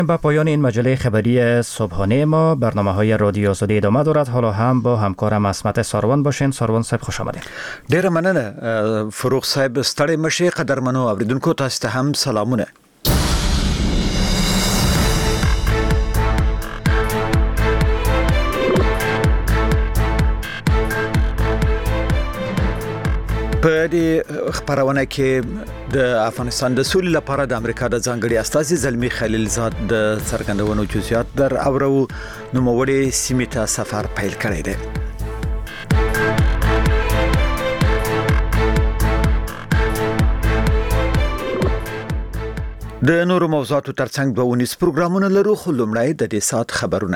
با پایان این مجله خبری صبحانه ما برنامه‌های رادیو آزادی ادامه دارد. حالا هم با همکارم عصمت ساروان باشین. ساروان صاحب خوش آمدید. ډیره مننه فروغ صاحب، ستړي مشي. قدرمنو اوریدونکو تاسو ته هم سلامونه. په دې خبرونه کې د افغانستان د سولې لپاره د امریکا د ځانګړي استازي زلمی خلیلزاد د څرګندونو جزئیات در اورو. نوموړي سیمې ته سفر پیل کړی دی. د نورو موضوعاتو ترڅنګ به ونیس پروګرامونه لرو، خو لومړی د دې سات خبرونه.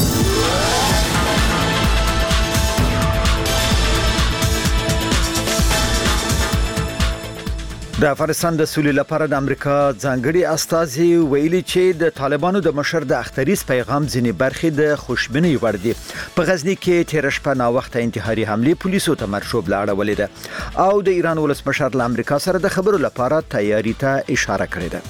د افغانستان د سولې لپاره د امریکا ځانګړي استازي ویلي چې د طالبانو د مشر د اختریز پیغام ځینې برخې د خوشبینۍ وړ دي. په غزنی کې تیر شپه نا وخت انتحاري حمله پولیسو ته مرشوب لاړولې ده او د ایران ولسمشر له امریکا سره د خبرو لپاره تیاری ته اشاره کړې ده.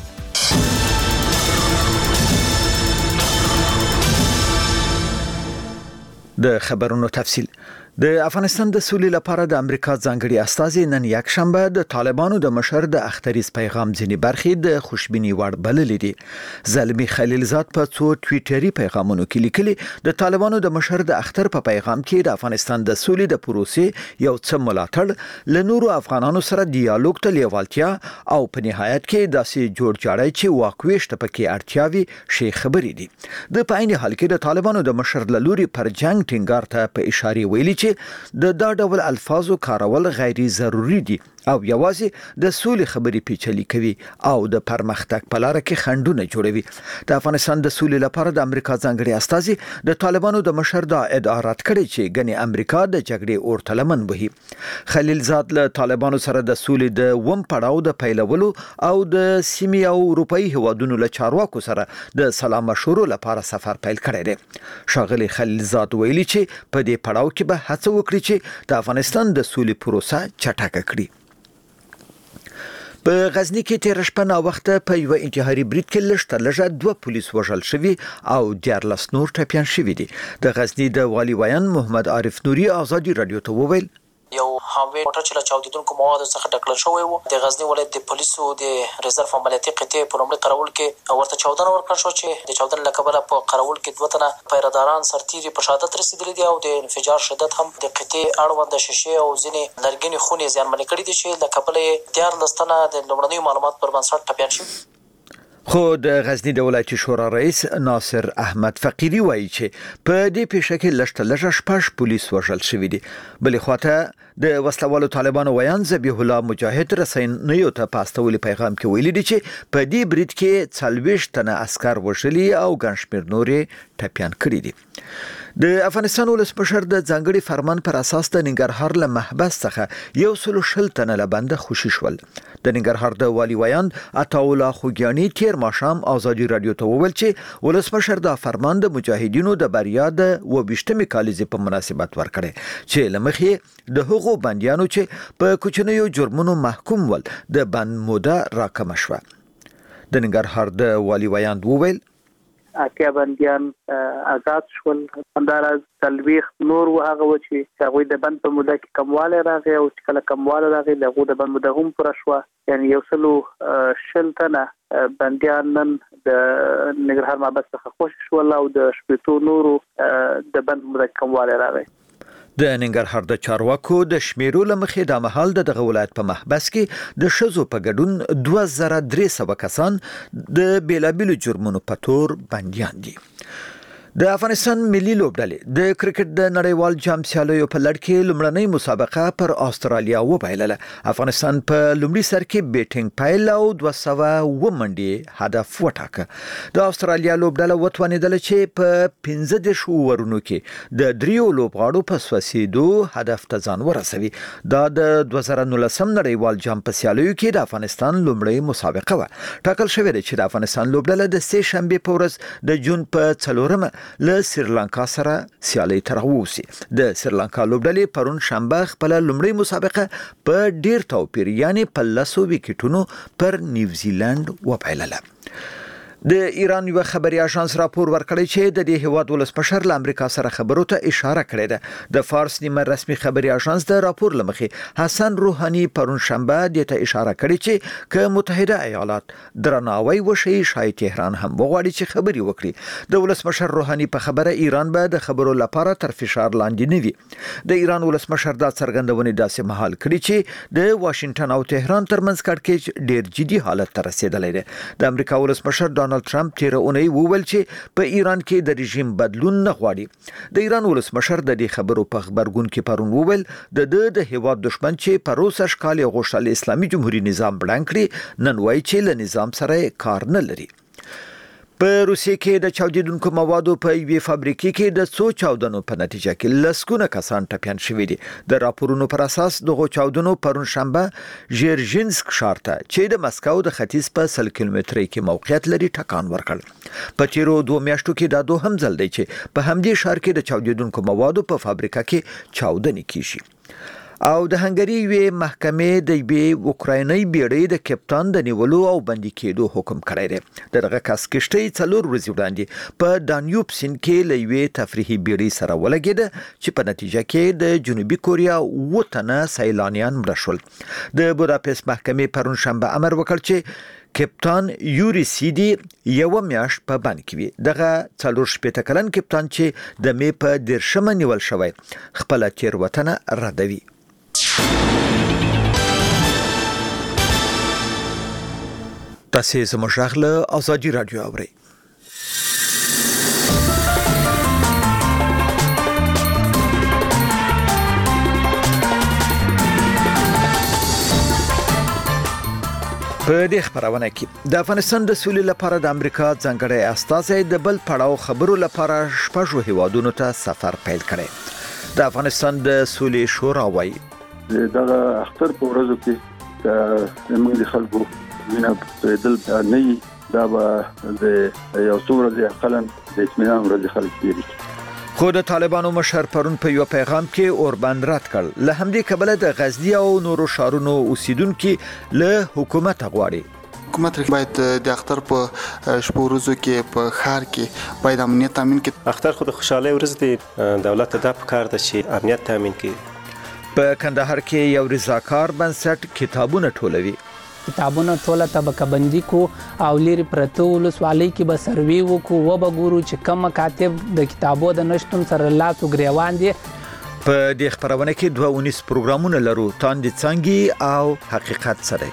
د خبرونو تفصیل. د افغانستان د سولې لپاره د امریکا ځانګړي استازي نن یک شنبه د طالبانو د مشر د اختریز پیغام ځینې برخې د خوشبینۍ وړ بللې دي. زلمی خلیلزاد په څو ټویټري پیغامونو کې لیکلي د طالبانو د مشر د اختر په پیغام کې د افغانستان د سولې د پروسې یو څه ملاتړ، له نورو افغانانو سره دیالوګ ته لیوالتیا او په نهایت کې داسې جوړ جاړی چې واکويشت پکې اړتیاوي شي خبرې دي. د پاین حال کې د طالبانو د مشر له لوري پر جنگ ټینګار ته په اشاره ویلي د دا ډول الفاظو کارول غیر ضروري دي او یوازې د سولې خبرې پیچلي کوي او د پرمختګ په لار کې خنډونه جوړوي. د افغانستان د سولې لپاره د امریکا ځانګړي استازي د طالبانو د مشر د ادعا رد کړي چې ګنې امریکا د جګړې اورته لمن وهي. خلیلزاد له طالبانو سره د سولې د وم پړاو د پیلولو او د سیمې او اروپאי هوادونو له چارواکو سره د سلام مشورو لپاره سفر پیل کړی دی. ښاغلي خلیلزاد ویلي چې په دې پړاو کې به هڅه وکړي چې د افغانستان د سولې پروسه چټکه کړي. په غزنی کې تیر شپه نا وخته په یو انتحاري برید کې لږ 2 پولیس وژل شوي او 14 نور ټپیان شوي دي. د غزنی د والي ویان محمد عارف نوري آزادي رادیو ته وویل یو هاوی موټر چې له چاودیدونکو موادو څخه ډکل شوی و. د غزنی ولایت د پولیسو د ریزرف عملیاتي قطعې په لومړي قراول کې ورته چاودنه ورکړل شو چې د چاودنې له کبله په قراول کې 2 تنه پیراداران سرتیري په شهادت رسیدلي دي او د انفجار شدت هم د قطعې اړوند شیشې او ځینې لرګینې خونې زیانمنې کړي دي چې له کبله یې 14 تنه د لومړنیو معلومات پر بنسټ ټپیان شوي. خو د غزنی د ولایتي شورا رئیس ناصر احمد فقیری وایي چې په دې پیښه کې لږ 6 پولیس وژل شوي دي. بلې خواته د وسلوالو طالبانو ویان ذبیح الله مجاهد رسنیو ته په استولي پیغام کې ویلي دي چې په دې برید کې 40 تنه عسكر وژلي او ګڼ شمېر نورې ټپیان کړي دي. د افغانستان ولسمشر د ځانګړي فرمان پر اساس د ننګرهار له محبس څخه 160 تنه له بنده خوشي شول. د ننګرهار د والي ویان عطاالله خوګیانی تیر ماښام آزادي رادیو ته وویل چې ولسمشر د فرمان د مجاهدینو د بریا د 22مې کالیزې په مناسبت ورکړي چې لمخې د هغو بندیانو چې په کوچنیو جرمونو محکوم ول د بند موده راکم شوه. د ننګرهار د والي ویان وویل اتیا بندیان آزاد شول. همداراز تلويخ نور وهغه و چې هغه د بند په موده کې کمواله راغی او چې کله کمواله راغی دغه د بند موده هم پر شو. یعنی یو سلو شلتنه بندیان نن د ننګرهار محبس څخه خوش شول او د شپږ نورو د بند موده کمواله راغی. د ننګرهار د چارواکو د شمیرو لمخې د محل دغه ولایت په محبس کې د شذو په ګډون 2300 کسان د بیلابیلو جرمونو په تور بنديان دي. د افغانستان ملي لوبډلې د کرکټ د نړیوال جام سیالیو په لړ کې لومړنۍ مسابقه پر استرالیا وبایلله. افغانستان په لومړي سر کې بیټینګ پایل او 200 منډي هدف وټاکه. د استرالیا لوبډله وتوانیدل چې په 15 ورونو کې د دریو لوبغاړو په سوسیدو هدف ته ځان ورسوي. دا د 2019 نړیوال جام په سیالیو کې د افغانستان لومړی مسابقه و. ټاکل شوې ده چې د افغانستان لوبډله د سه شنبه په ورځ د جون په 4 له سریلانکا سره سیالي ترغوسي. د سریلانکا لوبډلې پرون شنبه خپل لومړی مسابقه په ډیر توپیر یعنی په 10 وکټونو پر نیوزیلند وبایلله. د ایران یو خبري اژانس راپور ورکړی چې د دې هیواد ولسمشر له امریکا سره خبرو ته اشاره کړې ده. د فارس نیمه رسمي خبري اژانس د راپور لمخې حسن روحاني پرون شنبه د ته اشاره کړې چې که متحده ایالات درناوی وشي شاید تهران هم وغواړي چې خبري وکړي. د ولسمشر روحاني په خبره ایران به د خبرو لپاره تر فشار لاندې نه وي. د ایران ولسمشر دا څرګندونې داسې مهال کړي چې د واشنگټن او تهران ترمنځ کړکېچ ډېر جدي حالت ته رسیدلی دی. د امریکا ولسمشر ډونالد ټرمپ تیر اونۍ وویل چې په ایران کې د رژیم بدلون نه غواړي. د ایران ولسمشر د دې خبرو په خبرګون کې پرون وویل د هیواد دښمن چې په روسه ښکال غوښتل اسلامي جمهوریت نظام بڼ کړي نن وایي چې له نظام سره کار نه لري. په روسیې کې د چاودیدونکو موادو په یوې فابریکې کې د څو چاودنو په نتیجه کې لسګونه کسان ټپیان شوي دي. د راپورونو پر اساس دغه چاودنو پرون شنبه ژیرژینسک ښار ته چې د مسکو د ختیځ په 100 کیلومترۍ کې موقعیت لري ټکان ورکړ. په تیرو 2 میاشتو کې دا دوهم ځل دی چې په همدې ښار کې د چاودیدونکو موادو په فابریکه کې چاودنې کیږي. او د هنګري یوې محکمې د یوې اوکرایني بیړۍ د کپتان د نیولو او بندي کېدو حکم کړی دی. دغه کس کشتۍ 4 ورځې وړاندې په دانیوب سیند کې له یوې تفریحي بیړۍ سره ولګېده چې په نتیجه کې د جنوبي کوریا 7 تنه سیلانیان مړه شول. د بوداپست محکمې پرون شنبه امر وکړ چې کپتان یوري سیدي یو میاشت په بند کې وي. دغه 4 کلن کپتان چې د مې په 10 نیول شوی خپل تیروتنه ردوي. تاسو زموږ غږ له ازادي رادیو اورئ. په دې خبرونه کې د افغانستان د سولې لپاره د امریکا ځانګړی استازی د بل پړاو خبرو لپاره شپږ هیوادونو ته سفر پیل کړی. د افغانستان د سولې شورا وايي دغه اختر په ورځو کې د موږ خلکو وینا په دل نه دا به د یو څو ورځې اقلا د اطمینان ورځې خلک کېږي. خو د طالبانو مشر پرون په یو پیغام کې اوربند رد کړ. له همدې کبله د غزنی او نورو شهرونو اوسیدونکو له حکومت غواړي حکومت باید د اختر په شپږ ورځو کې په ښار کې باید امنیت تامین کړي. اختر خو د خوشحالۍ ورځ دی، دولت ته دا پکار ده چې امنیت تامین کړي. په کندهار کې یو رضاکار بنسټ کتابونه ټولوي. کتابونه ټوله طبقه بندي کو او لري پرته ولسوالۍ کې به سروي وکړو و به ګورو چې کوم کاتب د کتابو د نشتون سره لاس وګریوان دي. په دې خبرونه کې 2 پروګرامونه لرو، تاندې څنګه او حقیقت سره.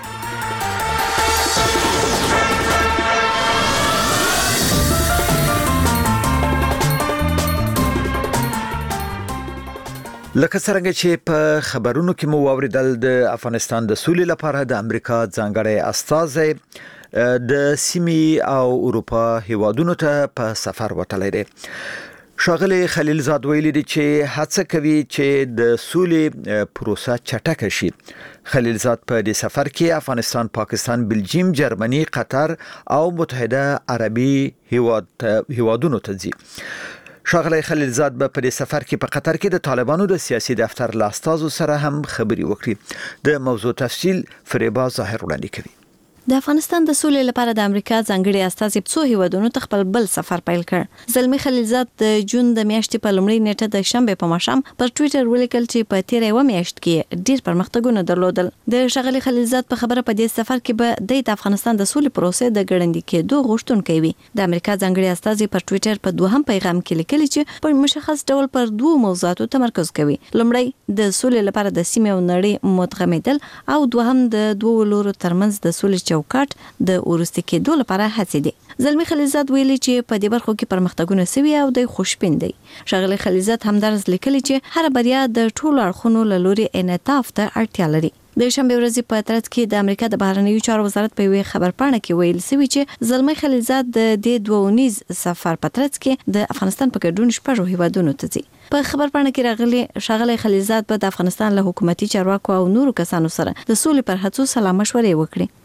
لکه څنګه چې په خبرونو کې مو واوریدل د افغانستان د سولې لپاره د امریکا ځانګړی استازی د سیمې او اروپا هیوادونو ته په سفر وتلی دی. ښاغلی خلیلزاد ویلي دی چې هڅه کوي چې د سولې پروسه چټکه شي. خلیلزاد په دې سفر کې افغانستان، پاکستان، بلجیم، جرمني، قطر او متحده عربي هیوادونو ته ځي. ښاغلی خلیلزاد په دې سفر کې په قطر کې د طالبانو د سیاسي دفتر له استازو سره هم خبري وکړي. د موضوع تفصیل فریبا ظاهر وړاندې کوي. د افغانستان د سولې لپاره د امریکا ځانګړي استازي څو هیوادونو ته خپل بل سفر پیل کړ. زلمی خلیلزاد د جون د میاشتې په لومړۍ نیټه د شنبه په ماښام پر ټوئیټر ولیکل چې په تیره یو میاشت کې ډیر پرمختګونه درلودل. د ښاغلي خلیلزاد په خبره په دې سفر کې به د افغانستان د سولې پروسې د ګړندې کېدو غوښتونکی وي. د امریکا ځانګړي استازي پر ټوئیټر په دوهم پیغام کې لیکلي چې په مشخص ډول پر 2 موضوعاتو تمرکز کوي. لومړی د سولې لپاره د سیمې او نړۍ متغمدل او دوهم د دوه لورو ترمنځ د سولې چوکاټ د ورسته کېدو لپاره هڅې دي. زلمی خلیلزاد ویلي چې په دې برخو کې پرمختګونه سوي او د خوشبین دي. ښاغلي خلیلزاد همدارس لیکلي چې هر بریا د ټولو اړخونو له لوري انعطاف ته اړتیا لري. د شنبه ورځې په ترڅ کې د امریکا د بهرنیو چارو وزارت په یوه خبرپاڼه کې ویل شوی چې زلمی خلیلزاد د دې 2 سفر په ترڅ کې د افغانستان په ګډون شپږ هیوادونو ته ځي. په خبرپاڼه کې راغلي ښاغلي خلیلزاد په د افغانستان له حکومتي چارواکو او نورو کسانو سره د سولې پر هڅو سلا مشورې وکړي.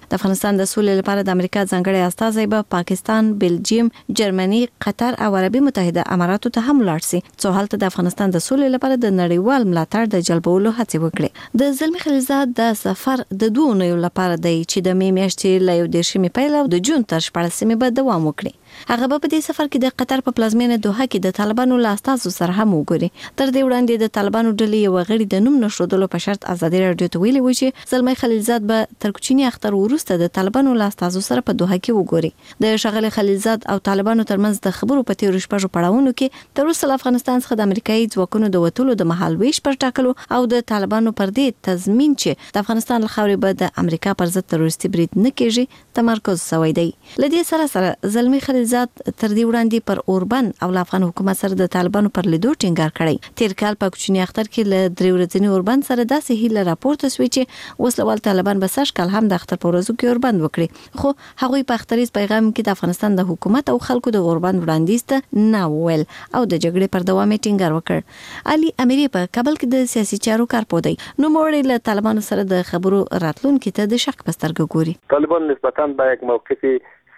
د افغانستان د سولې لپاره د امریکا ځانګړي استازی به پاکستان، بلجیم، جرمني، قطر او عربي متحده اماراتو ته هم لاړ شي څو هلته د افغانستان د سولې لپاره د نړیوال ملاتړ د جلبولو هڅه وکړي. د زلمی خلیلزاد د سفر د 2 اونیو لپاره دی چې د می میاشتې له 11 پیل او د جون تر 14 به دوام وکړي. هغه په دې سفر کې د قطر په پلازمینه دوحه کې د طالبانو له استازو سره هم وګوري. تر دې وړاندې د طالبانو ډلې یو غړي د نوم نشودلو په شرط ازادي رادیو ته ویلي و چې زلمی خلیلزاد به تر کوچنی اختر وروسته د طالبانو له استازو سره په دوحه کې وګوري. د شغله خلیلزاد او طالبانو ترمنځ د خبرو په تیرو شپږو پړاوونو کې تر اوسه افغانستان څخه د امریکایي ځواکونو د وټولو د مهال ویش پر ټاکلو او د طالبانو پر دې تضمین چې د افغانستان له خاورې به د امریکا پر ضد تروریستي برید نه کیږي تمرکز شوی دی. لدې سره زلمی خلیلزاد تر دې وړاندې پر اوربند او افغان حکومت سره د طالبانو پر لیدو ټینګار کړی. تیر کال په کوچنی اختر کې له 3 ورځې اوربند سره داسې هیله راپورته شوې چې وسلوال طالبان به سږ کال هم د اختر په ورځو کې اوربند وکړي، خو هغوی په اختریز پیغام کې د افغانستان د حکومت او خلکو د اوربند وړاندیز ته نه وویل او د جګړې پر دوام ټینګار وکړ. علي امیری په کابل کې د سیاسي چارو کارپوه دی. نو موږ له طالبانو سره د خبرو راتلونکو ته د شک پسترګو ګوري. طالبان نسبتاً با یک موقفی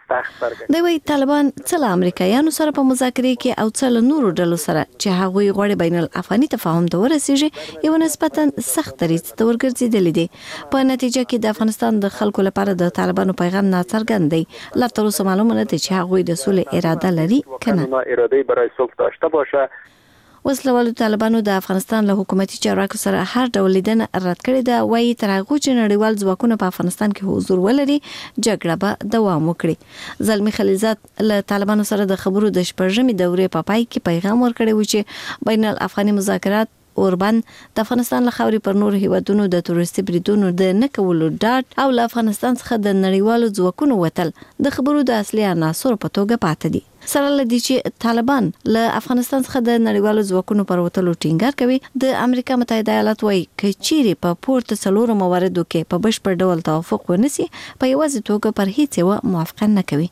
دی وی طالبان څل امریکایانو سره په مذاکره کې او څل نورو ډلو سره چې هغوی غوړي بین الافغاني تفاهم ته ورسیږي یو نسبتا سخت دریځ ته ورګرځیدل دي. په نتیجه کې د افغانستان د خلکو لپاره د طالبانو پیغام ناڅرګند دی. لا تر اوسه معلومه نه ده چې هغوی د صلح اراده لري کنه. اراده برای صلح داشته باشه. وسلوالو طالبانو د افغانستان له حکومتي چارواکو سره هر ډول لیدنه رد کړې ده. وایي تر هغه چې نړیوال ځواکونه په افغانستان کې حضور ولري جګړه به دوام وکړي. زلمی خلیلزاد له طالبانو سره د خبرو د شپږمې دورې په پای کې پیغام ورکړی و چې بین الافغاني مذاکرات اوربند د افغانستان له خاورې پر نور هیوادونو د تروریستي بریدونو د نه کولو ډاډ او له افغانستان څخه د نړیوالو ځواکونو وتل د خبرو د اصلي عناصرو په توګه پاتې دي. سره لدی چې طالبان له افغانستان څخه د نړیوالو ځواکونو پر وتلو ټینګار کوي. د امریکا متحده ایالات وايي چې چیرې په پورته څلورو مواردو کې په بشپړ ډول توافق ونسی په یوازې توګه پر هیڅ یو موافقه نه کوي.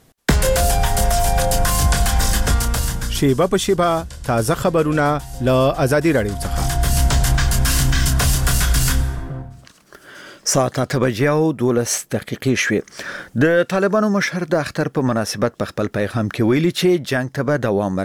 شیبه په شیبه تازه خبرونه له آزادي رادیو څخه. ساعت 8:12 شوې. د طالبانو مشر د اختر په مناسبت په خپل پیغام کې ویلي چې جنگ ته به دوام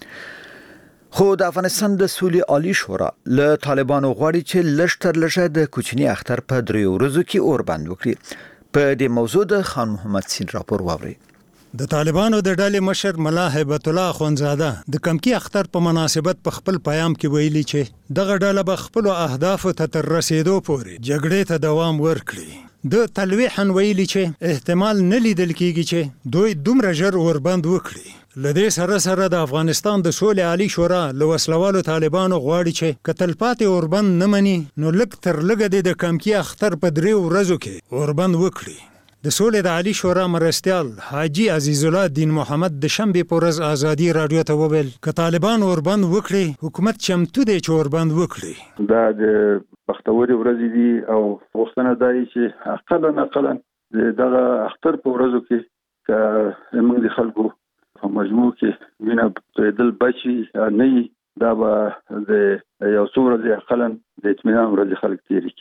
ورکړي. خو د افغانستان د سولې عالی شورا له طالبانو غواړي چې لږ تر لږه د کوچنی اختر په 3 ورځو کې اوربند وکړي. په دې موضوع د خان محمد سین راپور واوري. د طالبانو د ډلې مشر ملا هیبت الله اخونزاده د کمکی اختر په مناسبت په خپل پیغام کې ویلي چې دغه ډله به خپل اهداف ته تر رسیدو پورې جګړې ته دوام ورکړي. د تلویحا ویلي چې احتمال نه لیدل کیږي چې دوی دومره ژر اوربند وکړي. لدې سره د افغانستان د سولې عالی شورا له وسلوالو طالبانو غواړي چې کتلپاتې اوربند نه مني نو لږ تر لږه د کمکی اختر په 3 ورځو کې اوربند وکړي. د سولې د عالی شورا مرستیال حاجی عزیز الله دین محمد د شنبه په ورځ آزادي رادیو ته وویل ک طالبان اوربند وکړي حکومت چمتو دی چې اوربند وکړي. دا د بختوري ورځې دي او وختونه دای چې اقلا دغه اختر په ورځو کې ک موږ د خلکو په مجموع کې وینه دل بچي نه دا به د یو څو ورځې اقلا د اطمینان ورځې خلک تیری.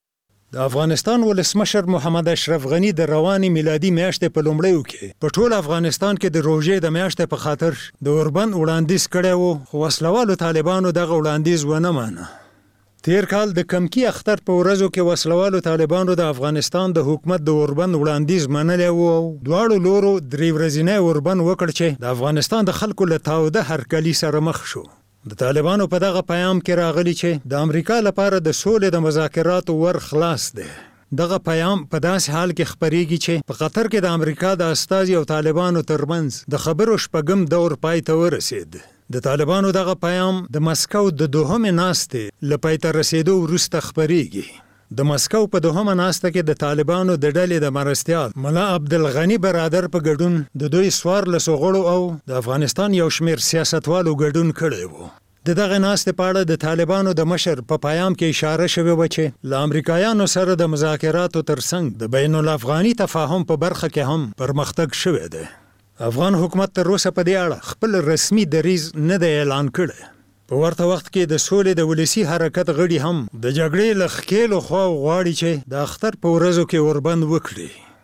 د افغانستان ولسمشر محمد اشرف غنی د رواني میلادي میاشتې په لومړیو کې په ټول افغانستان کې د روژې د میاشتې په خاطر د اوربند وړاندیز کړی و خو وسلوالو طالبانو دغه وړاندیز ونه مانه. تیر کال د کمکی اختر په ورځو کې وسلوالو طالبانو د افغانستان د حکومت د اوربند وړاندیز منلی و او دواړو لورو 3 ورځې اوربند وکړ چې د افغانستان د خلکو له تاوده هرکلي سره مخ شو. د طالبانو په دغه پیغام کې راغلی چې د امریکا لپاره د سولې د مذاکراتو ور خلاص دی. دغه پیغام په داسې حال کې خبرېږي چې په قطر کې د امریکا د استازي او طالبانو ترمنځ د خبرو شپږم دور پای ته ورسید. د طالبانو دغه پیغام د مسکو د دوهمې ناستې له پای ته رسیدو وروسته خبرېږي. د مسکو په دوهمه ناسته کې د طالبانو د ډلې د مرستیال ملا عبدالغنی برادر په ګډون د دوی 14 غړو او د افغانستان یو شمېر سیاستوالو ګډون کړی و. د دغه ناستې په اړه د طالبانو د مشر په پیغام کې اشاره شوې و چې له امریکایانو سره د مذاکراتو ترڅنګ د بین الافغاني تفاهم په برخه کې هم پرمختګ شوی دی. افغان حکومت تر اوسه په دې اړه خپل رسمي دریځ نه دی اعلان کړی. په ورته وخت کې د سولې د ولسی حرکت غړي هم د جګړې له ښکېلو خوا غواړي چې د اختر په ورځو کې اوربند وکړي.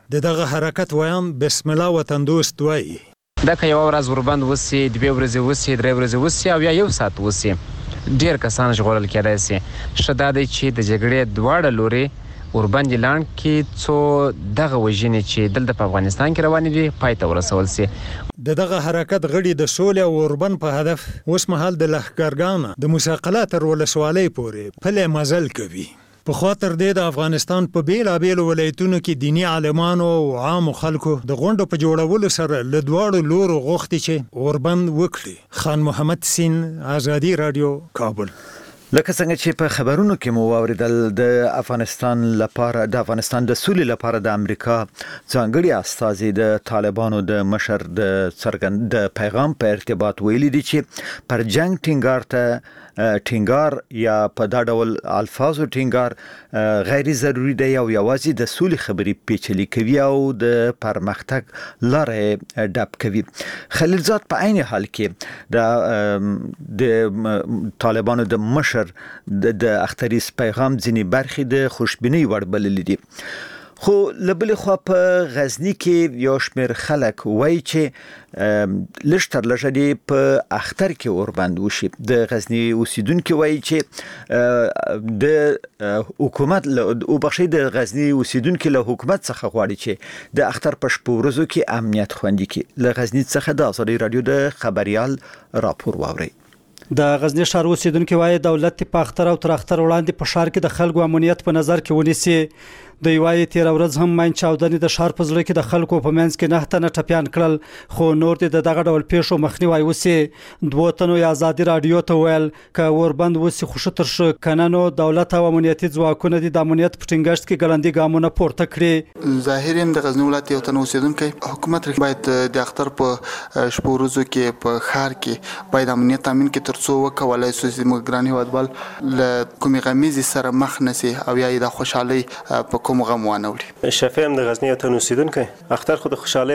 دغه حرکت ویان بسم الله وطن دوست وایي دا که یو ورځ وربند وسی 2 ورځې وسی 3 ورځې وسی او یا یو ساعت وسی ډیر کسان ژغورل کېدای شي شته د چې د جګړې دواړه لوري اوربند لاند کې څو دغه وژنې چې دلته په افغانستان کې روانې دي پای ته ورسول شي دغه حرکت غړي د سولې او اوربند په هدف اوس مهال د لښکرګانو د مساقلات تر ولسوالۍ پورې پله مزل کوي په خاطر د افغانستان په بیلابیل ولایتونو کې دینی عالمانو او عام خلکو د غونډو په جوړولو سره له دواړو لورو غوښتي چې اوربند وکړي خان محمد سین آزادی رادیو کابل لکه څنګه چې په خبرونو کې مو واوریدل د افغانستان د سولې لپاره د امریکا ځانګړي استازي د طالبانو د مشر د پیغام په ارتباط ویلي دي چې پر جنگ ټینګار یا په دا ډول الفاظو ټینګار غیر ضروري دی او یوازې د سولې خبرې پیچلي کوي او د پرمختګ لارې ډب کوي خلیلزاد په عین حال کې د طالبانو د مشر د اختریز پیغام ځینې برخې د خوشبینۍ وړ بللې دي خو لبل خو په غزنی کې یو شمېر خلک وایي چې لشتر لژدي په اختر کې اوربند وشي د غزنی اوسیدونکو وایي چې د حکومت او بخښي د غزنی اوسیدونکو له حکومت څخه غواړي چې د اختر په شپه ورځو کې امنیت خوندي کړي له غزنی څخه د آزادي رادیو د خبريال راپور واوري د غزنی ښار اوسیدونکو وایي دولت په اختر او تر اختر وړاندې په ښار کې د خلکو امنیت په نظر کې ونیسي د یوای 13 ورځ هم ماین چاودنې د ښار په زړه کې د خلکو په منځ کې نه تنه ټپيان کړل خو نور د دغه ډول پیښو مخنیوي وسی دوه تنو آزادي رادیو ته ویل ک اوربند وسی خوشو تر شو کنانو دولت او امنیتي ځواکونه د امنیت په ټینګښت کې ګړندې ګامونه پورته کړي ظاهرا د غزنی ولایت یو تنو اوسیدونکو حکومت باید د اختر په شپه ورځو کې په ښار کې باید امنیت تامین کې ترڅو وکولای شي چې ګرانی هوادبل له کومې غمیزې سره مخ نشي او یا د خوشحالي په کوم غم وانه وړي شفیم د غزنی ته اوسیدونکو اختر خو د خوشحالي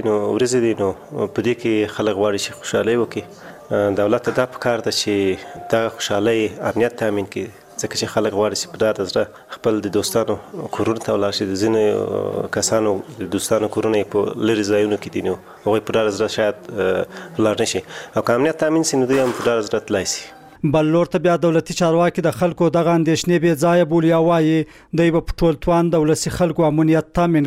ورځ دي نو په دې کې خلک غواړي چې خوشحالي وکړي دولت ته په کار ده چې د خوشحالي امنیت تامین کړي ځکه چې خلک غواړي چې په دغه ځای خپل د دوستانو کورونو ته ولاړ شي د ځینو کسانو د دوستانو کورونه په لري ځایونو کې دي نو هغوی په دغه ځای شاید ولاړ نشي او که امنیت تامین شي نو دوی هم په دغه ځای تللی شي بل لور ته بیا دولتي چارواکي د خلکو دغه اندېښنې به ځای بولیا وایي دوی په ټول توان دولتي خلکو امنیت تامین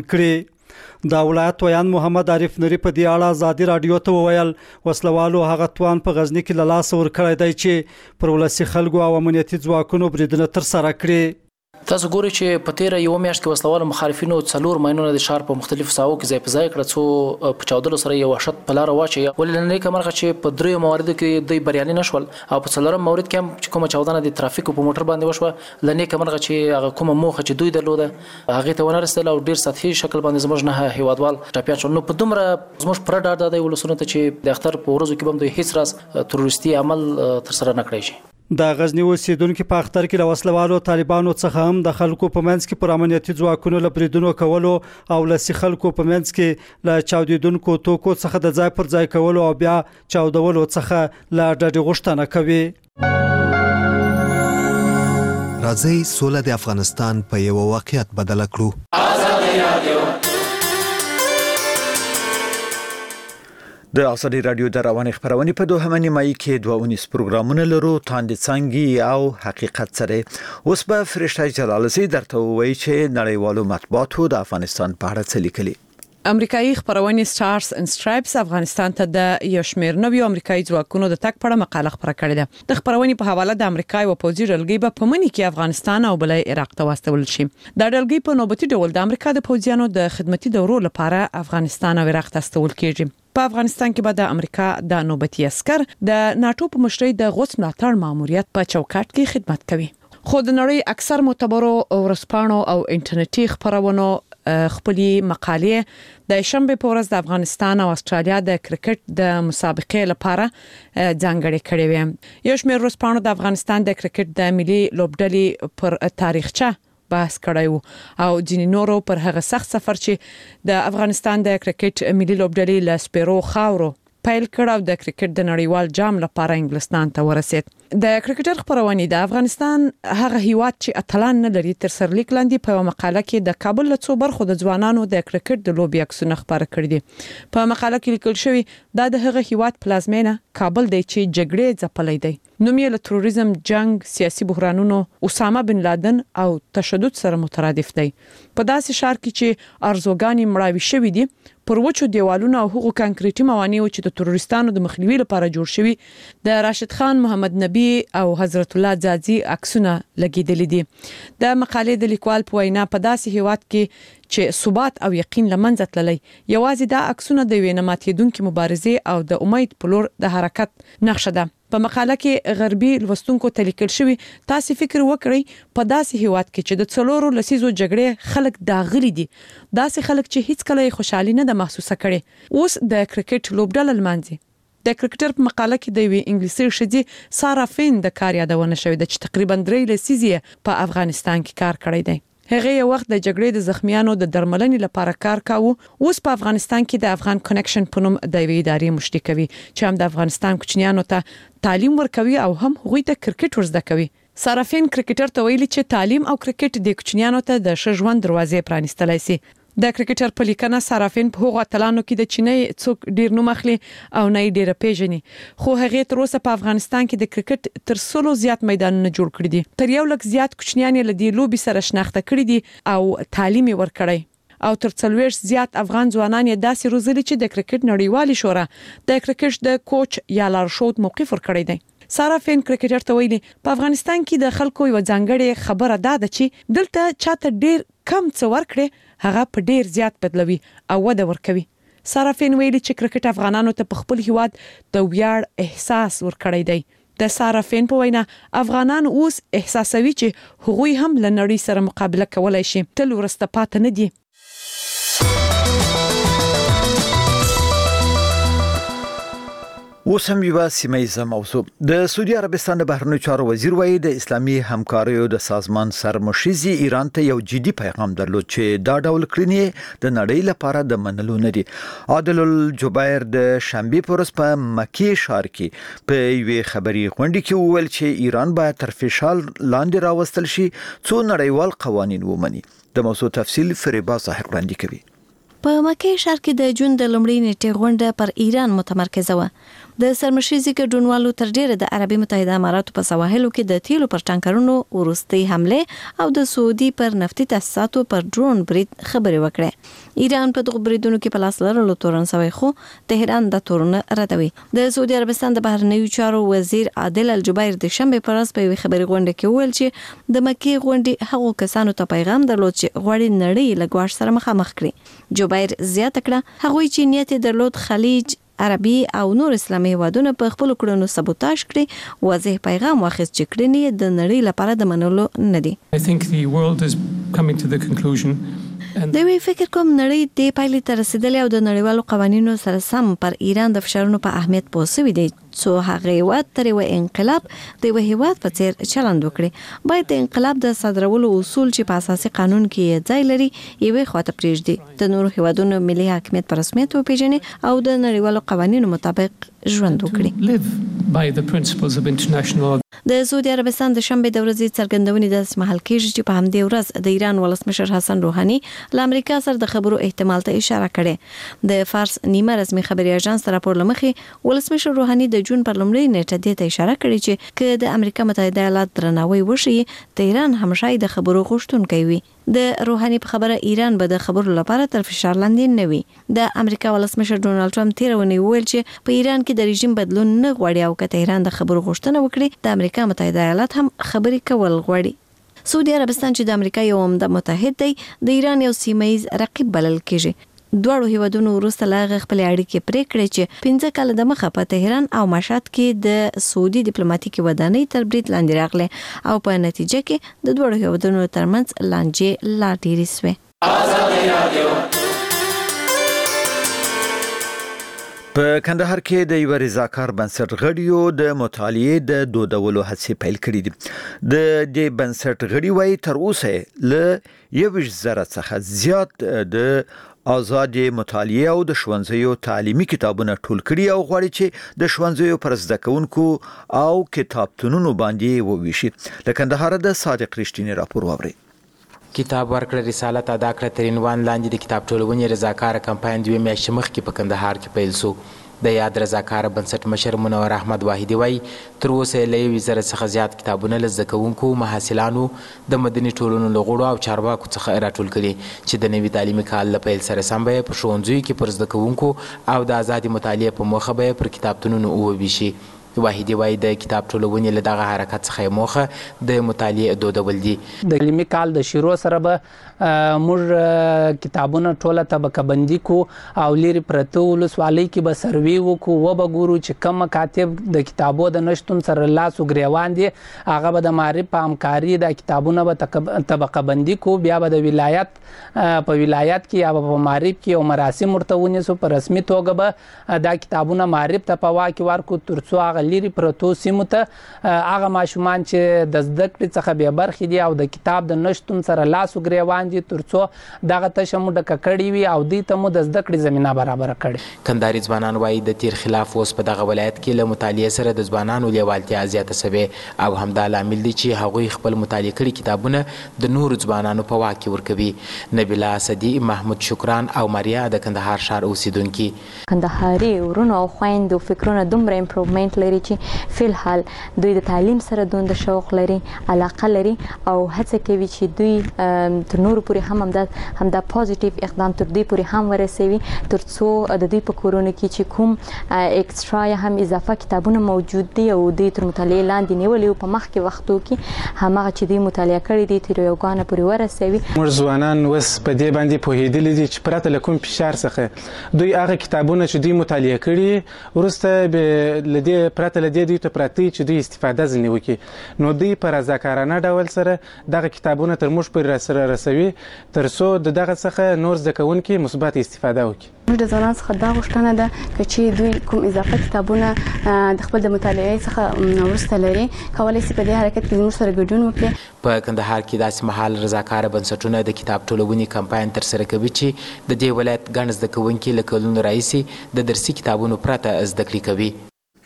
کړي د ولایت ویان محمد عارف نوري په دی اړه آزادي رادیو ته وویل وسلوالو هغه توان په غزنی کې لاس ور کړی دی چې پر ولسي خلکو او امنیتي ځواکونو بریدونه تر سره کړي تاسو ګورئ چې په تیر یو میاشت کې وسلوال مخالفینو څلور ماینونه د ښار په مختلفو ساحو کې ځای په ځای کړ څو په چاودلو سره یو وحشت په لار واچي ولنه کومه چې په درې مواردو کې د بریالي نشول او په څلورم مورد کې هم کومه چاودنه د ترافیک په موټر باندې وشوه لنه کومه چې هغه کومه موخه چې دوی درلوده هغه ته ونرسل او ډیر سطحي شکل باندې زموږ نه هیوادوال ټاپیا شول نو په دومره زموږ پر ډاډ د ولسونو ته چې د اختر په ورځو کې هم دوی هیڅ راز تروریستي عمل تر سره نه کړی شي د غزنی اوسیدونکو په اختر کې له وسلوالو طالبانو څخه هم د خلکو په منځ کې پر امنیتي ځواکونو لپریدونو کولو او لسی خلکو په منځ کې له چاودیدونکو توکو څخه د ځای پر ځای کولو او بیا چاودولو څخه لا ډډه غوښتنه کوي راځي سوله د افغانستان په یو واقعیت بدل کړو د آزادي رادیو د رواني خبرونه په دوه نیمایي کې 22 پروګرامونه لرو تاند څنګه او حقیقت سره اوس به فرشته جلالزی درته وایي چې نړیوالو مطبوعاتو د افغانستان په اړه څه لیکلي امریکایي خبرونه سټارز اند سټرایپس افغانستان ته د یشمیر نوی امریکایي ځواکونو د تک پړه مقاله خبره کړې ده د خبرونه په حواله د امریکایي او پوځي ډلګي په منی کې افغانستان او بلې عراق ته واستول شي د ډلګي په نوبتي ډول د امریکا د پوځیانو د خدمتي دورو لپاره افغانستان او عراق ته استول کیږي په افغانستان کې به د امریکا د نوبتي عسكر د ناتو په مشرۍ د غوث ملاتړ ماموریت په چوکاټ کې خدمت کوي خو د نړۍ اکثر معتبرو ورسپانو او انټرنیټي خبرونو خپلې مقالې د شنبه په ورځ د افغانستان او استرالیا د کرکټ د مسابقې لپاره ځانګړې کړې وې یو شمېر ورسپانو د افغانستان د کرکټ د ملي لوبډلې پر تاریخچه بحث کړی او ځینې نورو پر هغه سخت سفر چې د افغانستان د کرکټ ملي لوبډلې له سپیرو خاورو پیل کړ او د کرکټ د نړیوال جام لپاره انګلستان ته ورسید. د کرکټر خبرونه د افغانستان هغه هیواد چې اتلان نه لري تر سرلیک لاندې په مقاله کې د کابل له څو برخو د ځوانانو د کرکټ د لوبي عکسونه خبره کړی دي. په مقاله کې لیکل شوی دا د هغه هیواد پلازمینه کابل دی چې جګړې ځپلې دی. نوم یې له تروریزم، جنگ، سیاسي بحرانونو، اسامه بن لادن او تشدد سره مترادف دی. په داسې شهر کې چې ارزوګانی مړاوي شوی دي پر وچو دیوالونو او هغو کانکریټي موانیو چې د تروریستانو د مخنیوي لپاره جوړ شوی د راشد خان، محمد نبی او حضرت الله ځاځي عکسونه لګیدل دي. د مقالې د لیکوال په وینا په داسې هیواد کې چې ثبات او یقین لمنځه تللی یوازې دا عکسونه د وینې ماتېدونکو مبارزې او د امید په لور د حرکت نقشه ده. په مقاله کې غربي لوستونکو ته لیکل شوی تاسو فکر وکړئ په داسې هیواد کې چې د څلورو لسیزو جګړې خلک داغلي دي، داسې خلک چې هیڅ کله خوشحالي نه ده محسوسه کړي اوس د کرکټ لوبډله لمانځي. د کرکټر په مقاله کې د وی انګلیسي شدي سارا فین د کار یادونه شوې ده چې تقریبا 3 لسیزې په افغانستان کې کار کړی دی. هغه یو وخت د جګړې د زخمیانو د درملنې لپاره کار کاوه. اوس په افغانستان کې د افغان کنیکشن په نوم د وی ادارې مشري کوي چې هم د افغانستان کوچنیانو ته تعلیم ورکوي او هم هغوی ته کرکټ ورزده کوي. صرافین کرکټر ته ویلي چې تعلیم او کرکټ د کوچنیانو ته د ښه ژوند دروازې پرانیستلای شي. د کرکټر په لیکنه صرافین په هغو اتلانو کې د چینی څوک ډیر نوم اخلي او نه ډیر پیژني، خو هغه تر اوسه په افغانستان کې د کرکټ تر 100 زیات میدانونه جوړ کړي دي. تر یو لک زیات کوچنیان له دې لوبي سره شناخته کړي دي او تعلیم ورکړي او تر 40 زیات افغان ځوانان یې داسې روزلي چې د کرکټ نړیوالې شورا د کرکټ د کوچ یا لارښود موقف ورکړی دی. سارا فین کرکټر ته ویلي په افغانستان کې د خلکو یو ځانګړي خبره ده چې دلته چاته ډیر کم څه ورکړي هغه په ډیر زیات بدلوي او وده ورکوي. سارا فین ویلي چې کرکټ افغانانو ته په خپل هیواد د ویاړ احساس ورکړی دی. د سارا فین په وینا افغانان اوس احساسوي چې هغوی هم له نړۍ سره مقابله کولای شي، تل ورسته پاتې نه دي. اوس هم یو سیمه موضوع د سعودي عربستان د بهرنیو چارو وزیر وایي د اسلامي همکاریو د سازمان سرمشيزي ایران ته یو جدي پیغام درلود چې دا ډول کړنې د نړۍ لپاره د منلو نه دي. عادل الجبیر د شنبه پرس په مکی شهر کې په یوې خبري غونډه کې وویل چې ایران باید تر فشار لاندې راوستل شي څو نړیوال قوانین ومني. د موضوع تفصیل فریبا ظاهر وړاندې کوي. په مکه شهر کې د جون د لومړۍ نیټې غونډه پر ایران متمرکزه و. د سرمشيزي ګډونوالو تر ډیره د عربي متحده اماراتو په سواحلو کې د تیلو پر ټانکرونو ورستي حمله او د سعودي پر نفتي تاسیساتو پر ډرون برید خبرې وکړه. ایران په دغه بریدونو کې په لاس لرلو تورن سوی خو تهران د تورن ردوي. د سعودي عربستان د بهرنیو چارو وزیر عادل الجبیر د شنبه پر ورځ په خبري غونډه کې ویل چې د مکه غونډه هغو کسانو ته پیغام درلود چې غوړي نړۍ له ګواښ سره مخامخ کړي. جبیر زیاته کړه هغوی چې نیت درلود خلیج عربي او نور اسلامي هیوادونه په خپل کړنو سبوتاژ کړي، واضح پیغام واخیست چې کړنې د نړۍ لپاره د منلو نه دي. I think the world is coming to the conclusion دوی فکر کوم نړۍ د پایلې ته رسیدلې او د نړیوالو قوانینو سره سم پر ایران د فشارونو په اهمیت پوهیږي دي څو هغه هیواد تر یو انقلاب د یو هیواد په څیر چلند وکړي. باید د انقلاب د صادرولو اصول چې په اساسي قانون کې ځای لري یوه خواته پریږدي، د نورو هیوادونو ملي حاکمیت پر رسمیت وپیژني او د نړیوالو قوانینو مطابق ژوند وکړي. د سعودي عربستان د شنبه د ورځې څرګندونې د محل کېږي چې په همدې ورځ د ایران ولسمشر حسن روحاني له امریکا سره د خبرو احتمال ته اشاره کړې. د فارس نیمه رسمي خبري اژانس راپور لمخې ولسمشر روحاني د جون پر لومړۍ نیټه د اشاره کړې چې که د امریکا متحده ایالات درناوی وشي تهران همشای د خبرو غوښتونکی وي. د روحاني په خبره ایران به د خبرو لپاره تر فشار لاندې نه وي. د امریکا ولسمشر ډونالد ټرمپ تیرونی ویل چې په ایران کې د رژیم بدلون نه غواړي او که تهران د خبرو غوښتنه وکړي د امریکا متحده ایالات هم خبرې کول غواړي. سعودي عربستان چې د امریکا یو عمده متحد دی د ایران یو سیمایي رقیب بلل کېږي. دواړو هیوادونو وروسته لا خپل اړیکې پرې کړې چې 15 کال د مخه په تهران او مشهد کې د سعودي ډیپلوماټیکي ودانۍ تر برید لاندې راغله او په نتیجه کې د دواړو هیوادونو ترمنځ لانجې لا ډېرې شوې. په کندهار کې د یو رضاکار بنسټ غړیو د مطالعې د دودولو هڅې پیل کړې دي. د دې بنسټ غړي وايي تر اوسه له 1,000 څخه زیات د آزاد مطالعه او د ښوونځیو تعلیمي کتابونه ټول کړي او غواړي چې د ښوونځیو پر زده کوونکو او کتابتونونو باندې وویشي. د کندهار د صادق رښتینی راپور واوري. کتاب ورکړه رسالت ادا کړه تر عنوان لاندې د کتاب ټولونې رضاکاره کمپاین 2 میاشتې مخکې په کندهار کې پیل شو. د یاد رضاکاره بنسټ مشر منور احمد واحدي وایي تر اوسه له 1000 څخه زیات کتابونه له زده کوونکو، محصلانو، د مدني ټولنو له غړو او چارواکو څخه راټول کړي چې د نوي تعلیمي کال له پیل سره سم به په ښوونځیو کې پر زده کوونکو او د ازادي مطالعې په موخه به پر کتابتونونو وویشي. واحدي وایي د کتاب ټولونې له دغه حرکت څخه موخه د مطالعې دودول دي. د تعلیمي کال د شروع سره به موږ کتابونه ټوله طبقه بندي کو او لري پرته ولسوالۍ کې به سروي وکړو و به ګورو چې کوم مکاتب د کتابو د نشتون سره لاس وګریوان دي هغه به د معرف په همکاري د کتابونه به طبقه بندي کو. بیا به د ولایت په ولایت کې یا په معرف کې او مراسم ورته ونیسو. په رسمي توګه به دا کتابونه معرف ته په واکې ورکو تر څو هغه لري پرتو سیمو ته هغه ماشومان چې د زده کړې څخه بې برخې دي او د کتاب د نشتون سره لاس وګریوان دي تر څو دغه تشه مو ډکه کړې وي او دوی ته مو د زده کړې زمینه برابره کړې. کندهاري ځوانان وایي د تیر خلاف اوس په دغه ولایت کې له مطالعې سره د ځوانانو لیوالتیا زیاته سوې او همدا لامل دی چې هغوی خپل مطالعه کړي کتابونه د نورو ځوانانو په واک کې ورکوي. نبیله اسدي، محمود شکران او ماریا د کندهار ښار اوسیدونکي. کندهاري ورونو او خویندو فکرونه دومره امپروومنټ لري چې فی الحال دوی د تعلیم سره دومره شوق لري، علاقه لري او هڅه کوي چې دوی تر نورو پورې هم دا پوزټیو اقدام تر دوی پورې هم ورسوي تر څو د دوی په کورونو کې چې کوم اکسترا یا هم اضافه کتابونه موجود دي او دوی تر مطالعې لاندې نیولي او په مخکې وختو کې هماغه چې دوی مطالعه کړي دي تر یو ګانه پورې ورسوي. موږ ځوانان اوس په دې باندې پوهېدلي دي چې پرته له کوم فشار څخه دوی هغه کتابونه چې دوی مطالعه کړي وروسته له دې پرته له دې دوی ته پراته چې دوی استفاده ځنې وکړي نو دوی په رضاکارانه ډول سره دغه کتابونه تر موږ پورې سره رسوي تر څو د دغه څخه نور زده کوونکي مثبت استفاده وکړي. موږ د ځوانانو څخه دا غوښتنه ده چې دوی کوم اضافه کتابونه د خپل د مطالعې څخه وروسته لري کولی شي په دې حرکت کې زموږ سره ګډون وکړي. په کندهار کې داسې مهال رضاکاره بنسټونه د کتاب ټولونې کمپاین ترسره کوي چې د دې ولایت ګڼ زده کوونکي له کلونو راهیسې د درسي کتابونو پرته زده کړې کوي.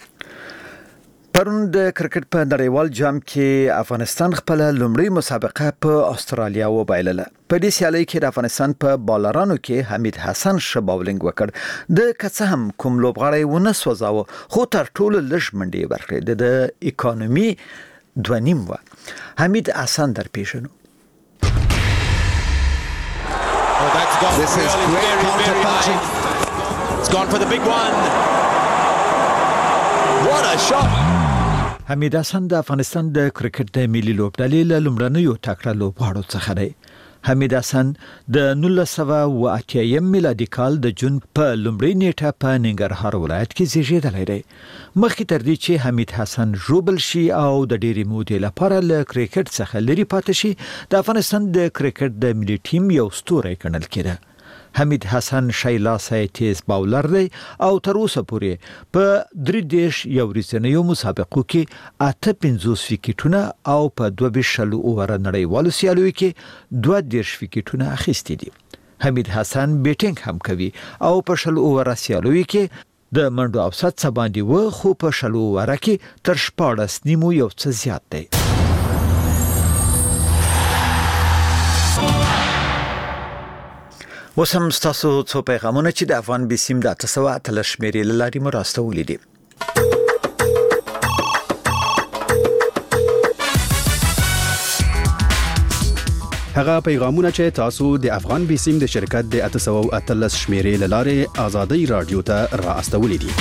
پرون د کرکټ په نړیوال جام کې افغانستان خپل لومړی مسابقه په استرالیا وبایلله. په دې سیالۍ کې د افغانستان په بالرانو کې حمید حسن ښه باولینګ وکړ. د کڅه هم کوم لوبغاړی ونه سوځاوه خو تر ټولو لږ منډې ورکړې. د اکانومي 2.5 و. حمید حسن در پیژنو. This is great counter-punching. It's gone for the big one. What a shot! حمید حسن د افغانستان د کرکټ د ملي لوبډلې له لومړنیو تکړه لوبغاړو څخه دی. حمید حسن د 1980 میلادي کال د جون په لومړۍ نیټه په ننګرهار ولایت کې زیږیدلی دی. مخکې تر دې چې حمید حسن ژوبل شي او د ډېرې مودې لپاره له کرکټ څخه لرې پاتې شي د افغانستان د کرکټ د ملي ټیم یو ستوری ګڼل کېده. حمید حسن شایلاسه تیز باولر دی او تر اوسه پورې په 3 یو ورځنیو مسابقو کې 58 وکټونه او په 22 اوور نړیوالو سیالیو کې 22 وکټونه اخیستي دي. حمید حسن بیټینګ هم کوي او په 20 اوور سیالیو کې د منډو اوسط څخه باندې و خو په 20 اوور کې تر 14 نیمو یو څه زیات دی. وسم ستاسو څو پیغامونه چې د افغان بسیم د 800 شمیرې لاري مراستولې دي. هغه پیغامونه چې تاسو د افغان بسیم د شرکت د 813 شمیرې لاري ازادي رادیو ته راستولې دي.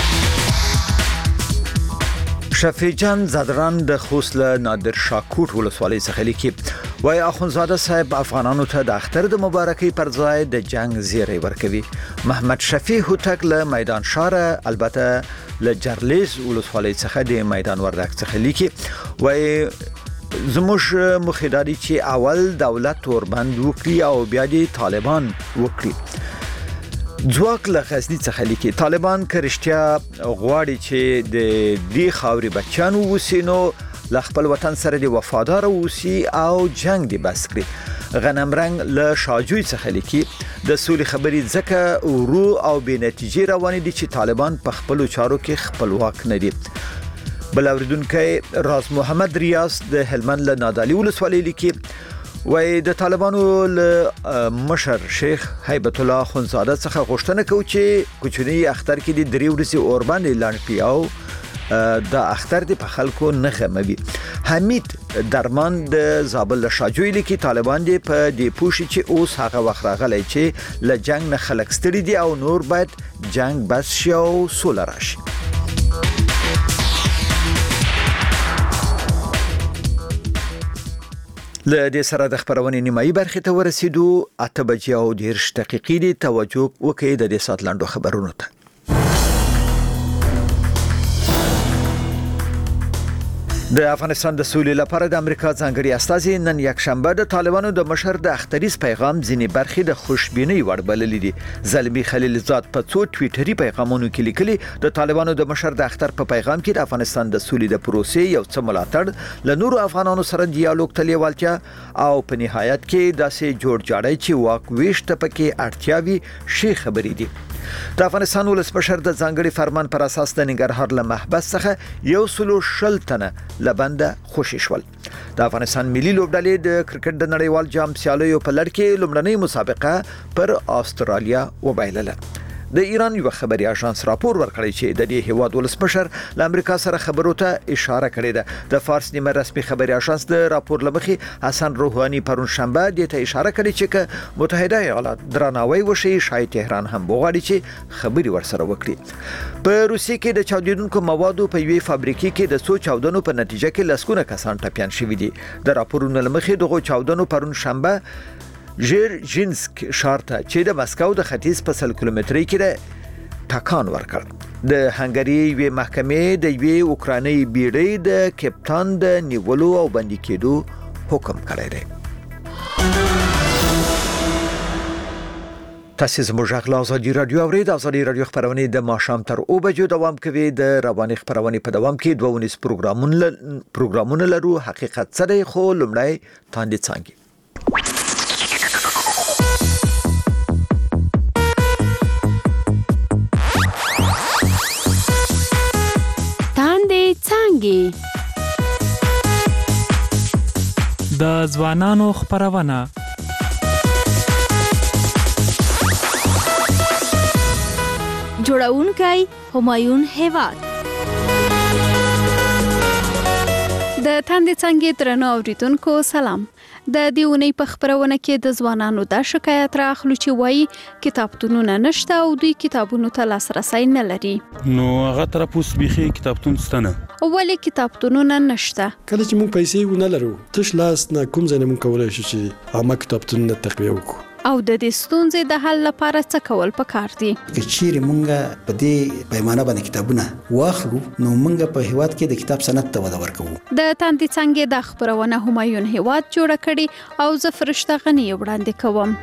شفیجان زادران د خوست له نادر شاکوټ ولسوالۍ څخه لیکي وای اخونزاده صاحب افغانانو ته د اختر د مبارکي پر ځای د جنگ زیری ورکوي. محمد شفیع هوتک له میدان شاره البته له جرلیز ولسوالۍ څخه د میدان وردک څخه لیکي وای زموږ مخداري چې اول دولت وربند وکړي او بیا د طالبان وکړي. ځواک له غزنی څخه لیکي طالبان کرشتیا غواړي چې د دې خاوري بچانو وسینو ل خپل وطن سره د وفادار اوسي او جنگ دی بس کړي. غنم رنگ له شاجوی څخه لیکي د سولې خبرې ځکه ورو او بې نتیجې روان دي چې طالبان په خپل چارو کې خپلواک نه دي. بل اوریدونکو راز محمد ریاض د هلمند له نادعلي ولسوالۍ لیکي وای د طالبانو له مشر شیخ هیبت الله خونزاده څخه غوښتنه کوي چې کوچنی اختر کې د دریو ورځې اور باندې لاندې پیاو د اختر د په خلکو نه غموي. حمید درمان د زابل شاجوی لیکي طالبان دې په دې پوښي چې اوس هغه وخت راغلی چې له جنگ نه خلک ستړي دي او نور باید جنگ بس شي او سوله راشي. له دې سره د خبرونې نیمایي برخې ته ورسېدو. 8:10 دي. توجه وکړئ د دې سات لاندو خبرونو ته. د افغانستان د سولې لپاره د امریکا ځانګړي استازي نن یکشنبه د طالبانو د مشر د اختریز پیغام ځینې برخې د خوشبینۍ وړ بللې دي. زلمی خلیلزاد په څو ټویټري پیغامونو کې لیکلي د طالبانو د مشر د اختر په پیغام کې د افغانستان د سولې د پروسې یو څه ملاتړ له نورو افغانانو سره ډیالوګ ته لیوالتیا او په نهایت کې داسې جوړ جاړی چې واک ویش ته پکې اړتیاوي شي خبرې دي. د افغانستان ولسمشر د ځانګړي فرمان پر اساس د ننګرهار له محبس څخه 100 تنه لبنده خوشي شول. د افغانستان ملي لوبډلې د کرکټ د نړیوال جام سیالیو په لړ کې لومړنۍ مسابقه پر استرالیا وبایلله. د ایران یو خبري اژانس راپور ورکړی چې د دې هیواد ولسمشر له امریکا سره خبرو ته اشاره کړې ده. د فارس نیمه رسمي خبري اژانس د راپور لمخې حسن روحاني پرون شنبه د ته اشاره کړې چې متحده ایالات درناوی وشي شاید تهران هم وغواړي چې خبري ورسره وکړي. په روسیې کې د چاودیدونکو موادو په یوې فابریکې کې د څو چاودنو په نتیجه کې لسګونه کسان ټپيان شوي دي. د راپورونو لمخې دغه چاودنو پرون شنبه ژیرژینسک ښار ته چې د مسکو د ختیځ په 100 کیلومترۍ کې ده ټکان ورکړ. د هنګري یوې محکمې د یوې اوکراني بیړۍ د کپټان د نیولو او بندي کېدو حکم کړی دی. تاسو زموږ غږ آزادي رادیو اورید. آزادي رادیو خبرونه د ماښام تر 2 بجو دوام کوي. د رواني خبرونه په دوام کې 2 پروګرامونه لرو. حقیقت څه دی خو لومړی تاندې څنګه د ځوانانو خبرونه جوړونکي همایون هیواد د تاندې څنګه درنو اوریدونکو سلام. د دیونی په خبرونه کې د ځوانانو د شکایت راخلو چې وایي کتابتونونه نشته او دوی کتابونو ته لاسرسي نه لري. نو هغه طرف اوس بيخي کتابتون ستنه ولې کتابتونونه نشته؟ کله چې موږ پیسې ونه لرو تش لاس نه کوم ځای موږ کولای شو چې عامه کتابتونونه تقویه وکړو. او د دې ستونزې د حل لپاره څه کول پکار دي؟ چیرې مونږ په دې پیمانه باندې کتابونه واخلو نو مونږ په هیواد کې د کتاب صنعت ته وده ورکوو. د تاندې څنګه د خبرونه همایون هیواد جوړ کړي او زه فرشته غنی وړاندې کوم.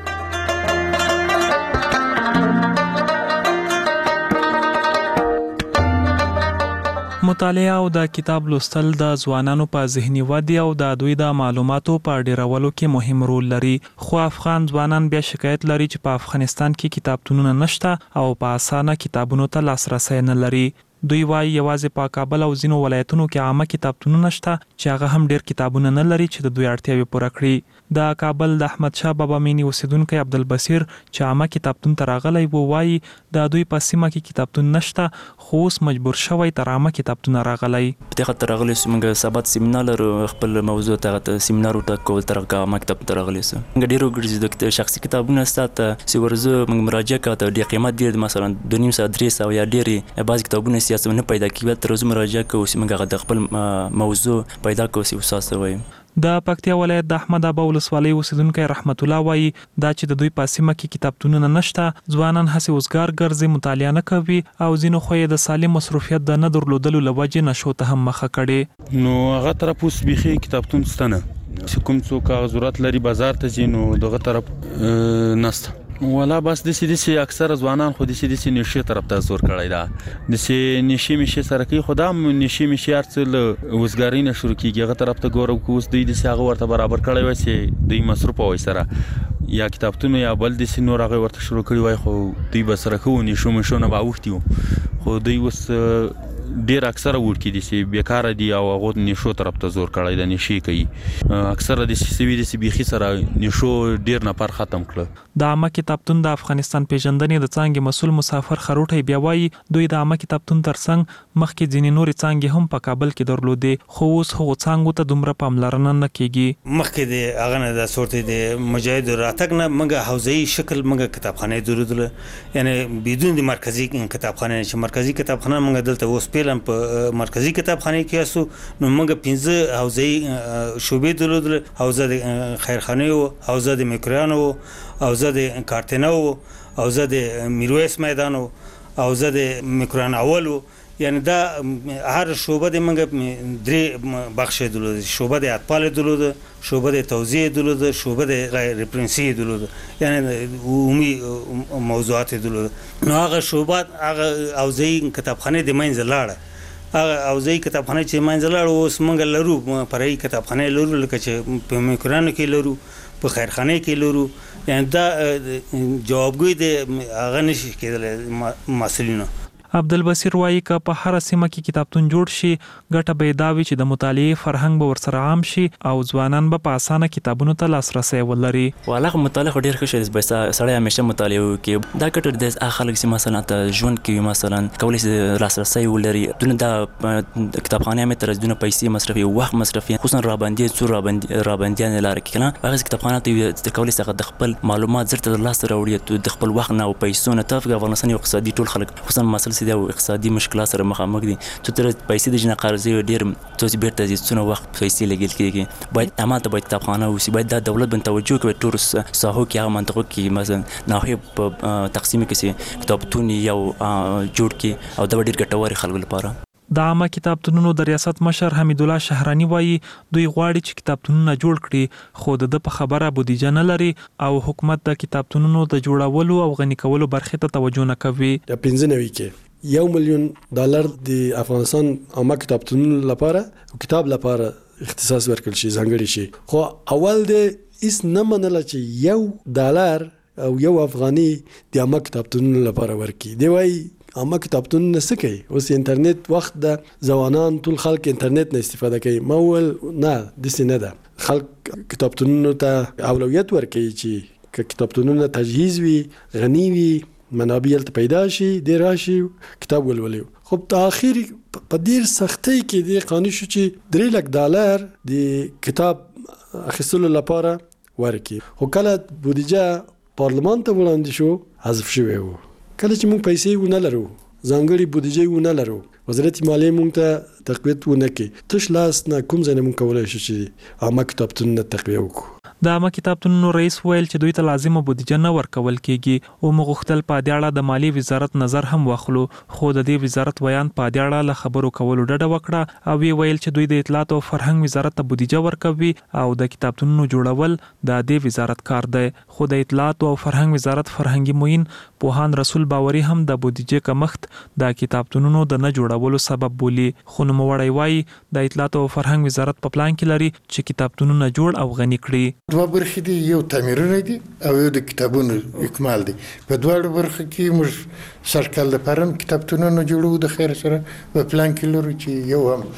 مطالعه او د کتاب لوستل د ځوانانو په ذهني ودې او د دوی د معلوماتو په ډیرولو کې مهم رول لري. خو افغان ځوانان بیا شکایت لري چې په افغانستان کې کتابتونونه نشته او په اسانه کتابونو ته لاسرسي نه لري. دوی وايي یوازې په کابل او ځینو ولایتونو کې عامه کتابتونونه نشته چې هغه هم ډیر کتابونه نه لري چې د دوی اړتیاوې پوره کړي. د کابل د احمد شاه بابا مینی اوسیدونکو عبدالبصیر چې عامه کتابتون ته راغلی وو وايي د دوی په سیمه کې کتابتون نشته خو اوس مجبور شوی تر عامه کتابتون راغلی. دغه تر راغلی څنګه سبات سیمینار لرو خپل موضوع ته سیمینار ټاکول تر عامه کتاب ته راغلی سه ډیرو ګرځي د شخصي کتابونه ستاسو چې ورزه موږ مراجعه کوو د قیمت ډیر مثلا 2.5 یا ډیرې بعض کتابونه سیاست نه پیدا کیږي تر روز مراجعه کوو چې موږ د خپل موضوع پیدا کوو چې وساسه وایم. د پکتیا ولایت د احمد ابا ولسوالۍ اوسیدونکو رحمت الله وایي دا چې د دوی په سیمه کې کتابتونونه نشته ځوانان هڅه وزګار ګرځي مطالعه نه کوي او ځینو خو د سالم مصروفیت د نه درلودلو لوجه نشو ته هم مخه کړي. نو هغه طرف اوس بيخي کتابتون ستنه چې کوم څوک ضرورت لري بازار ته ځي نو دغه طرف نسته ولا بس د سې اکثر ځوانان خو د سې نشي طرف ته زور کړی دا د سې نشي سره کې خدام نشي ارڅل وزګاری نه شروع کیږي هغه طرف ته ګورو کوس د دې هغه ورته برابر کړی وای سي د مصرف وای سره یا کتابتون یا بل د سې نور هغه ورته شروع کړی وای خو دوی بسره خو نشو نه باوختیو خو دوی وس ډیر اکثره ورکی دي چې بیکاره دي او هغه نشو طرف ته زور کړی د نشي کوي اکثره د سوي د بيخي سره نشو ډیر نه پر ختم کړ د عامه کتابتون د افغانستان پیژندنې د څنګه مسول مسافر خروټي بیا وایي دوی د عامه کتابتون ترڅنګ مخکې ځینې نورې څنګه هم په کابل کې درلودې خو اوس هغه څنګه ته دومره پاملرنه نه کیږي مخکې د هغه نه د صورت د مجاهد راتګ نه موږ حوزهي شکل موږ کتابخانه درلودل یعنی بدون د مرکزی کتابخانه چې مرکزی کتابخانه موږ دلته اوس پیلم په مرکزی کتابخانه کې اسو نو موږ 15 حوزهي شوبې درلودل حوزه د خیرخانه او حوزه د میکرانو حوزه د کارتنو حوزه د میرویس میدان او حوزه د میکران اولو یعنی دا هر شوبه د موږ درې بخش درلود شوبه د اطفال درلود شوبه د توزیع درلود شوبه د غیر پرنسي درلود یعنی عمومي موضوعات درلود نو هغه شوبه هغه حوزهي کتابخانه د منځ لاړه هغه حوزهي کتابخانه چې منځ لاړه اوس موږ لرو پرې کتابخانه لرو لکه چې په میکرانو کې لرو په خیرخانه کې لرو یعنی دا جوابګوی د هغه نشي کېدل مسلینو عبدالبصیر وایي که په هر سیمه کې کتابتون جوړ شي ګټه به دا وي چې د مطالعې فرهنګ به ورسره عام شي او ځوانان به په اسانه کتابونو ته لاسرسي ولري والله مطالعه ډیر ښه شي بس سړی همیشه مطالعه کوي دا ګټه د خلک چې مثلا ته ژوند کې مثلا کولای شي لاسرسي ولري دونه دا کتابخانه مې تر دونه پیسې مصرفي وخت مصرفي خصوصا رابندیان لاره کې کنه هغه کتابخانه ته کولای شي د خپل معلومات زرته لاسته راوړي د خپل وخت نه او پیسو نه ته افغانستان یو اقتصادي ټول خلک خصوصا مسله د اقتصادي مشکلات سره مخامخ دي چې تر پیسې د جنا قرضې ډیر توسي بیرته دي څونه وخت پیسې لګیل کیږي باید عامه باید کتابخانه او باید د دولت بن توجه کوي ټول ساحو کې هغه منطقه کې مثلا ناحیه تقسیم کې کتابتون یو جوړ کی او د ډیر ګټور خلکو لپاره د عامه کتابتونونو د ریاست مشر حمید الله شهرانی وایي دوی غواړي چې کتابتونونه جوړ کړي خو د په خبره بودیجه نه لري او حکومت د کتابتونونو د جوړولو او غني کولو برخه ته توجه نه کوي د 15 کې $1 مليون د افغانستان عامه کتابتونونو لپاره او کتاب لپاره اختصاص ورکړل شي ځانګړي شي خو اول د اس نه منل چې $1 او $1 د عامه کتابتونونو لپاره ورکړي دی وایي عامه کتابتونونه څه کوي اوس انټرنیټ وخت د ځوانان ټول خلک انټرنیټ نه استفاده کوي مول نه د سینه ده خلک کتابتونونو ته اولویت ورکوي چې کتابتونونه تجهیز وي غني وي منابع ته پیدا شي د راشي کتاب ولولي خو په اخر په ډیر سختۍ کې د قانون شو چې $3 لک د کتاب اخیستلو لپاره ورکړي خو کله بودیجه پارلمان ته وړاندې شو حذف شوی و کله چې موږ پیسې ونه لرو ځانګړي بودیجه ونه لرو وزارت مالیه موږ ته تقویت ونه کړي تش لاس نه کوم ځای موږ کولای شو چې عامه کتابتونونه تقویه وکړو د عامه کتابتونونو رئیس ویل چې دوی ته لازمه بودیجه نه ورکول کیږي او مغختل په دې اړه د مالیې وزارت نظر هم واخلو خو د دې وزارت بیان په دې اړه له خبرو کولو ډډه وکړه او ویل چې دوی د اطلاعات او فرهنګ وزارت ته بودیجه ورکوي او د کتابتونونو جوړول د دې وزارت کار دی خو د اطلاعات او فرهنګ وزارت فرهنګي موین پوهان رسول باوري هم د بودیجه کمښت د کتابتونونو د نه جوړولو سبب بولی خو نو وړي وای د اطلاعات او فرهنګ وزارت په پلان کې لري چې کتابتونونه جوړ او غني کړي دوه برخې دي یو تعمیرونه دي او یو د کتابونو اکمال دي په دواړو برخو کې موږ سرکل د پرم کتابتونونو جوړو د خیر سره په پلان کې لرو چې یو هم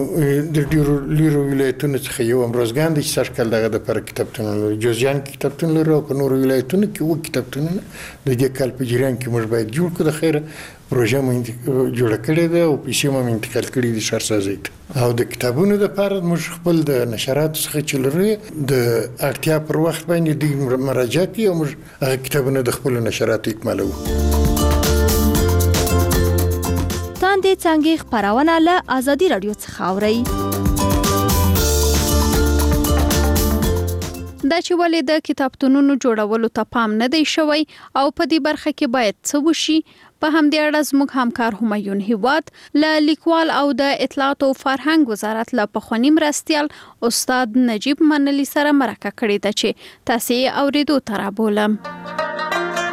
د ډیرو ولایتونو څخه یو هم روزګان د سرکل دغه د پر کتابتونونو جوزجان کتابتون لرو په نورو ولایتونو کې و کتابتونونه د دې کال په جریان کې موږ باید جوړ کړو د خیر پروژه مو جوړ کړې ده او پیسې مو انتقال کړې دي شهرسازي او د کتابونو د لپاره موږ خپل د نشرات څخه چلري د اړتیا پر وخت باندې د مراجعات او موږ کتابونه د خپل نشرات اکمالو تاندې څنګه خبرونه له ازادي رادیو څخه اوري دا چې ولې د کتابتونونو جوړولو ته پام نه دی شوی او په دې برخه کې باید څه وشي په همدې اړه زموږ همکار همایون هیواد له لیکوال او د اطلاعات او فرهنګ وزارت له پخواني مرستیال استاد نجیب منلی سره مرکه کړې ده چې تاسو یې اوریدو ته رابولم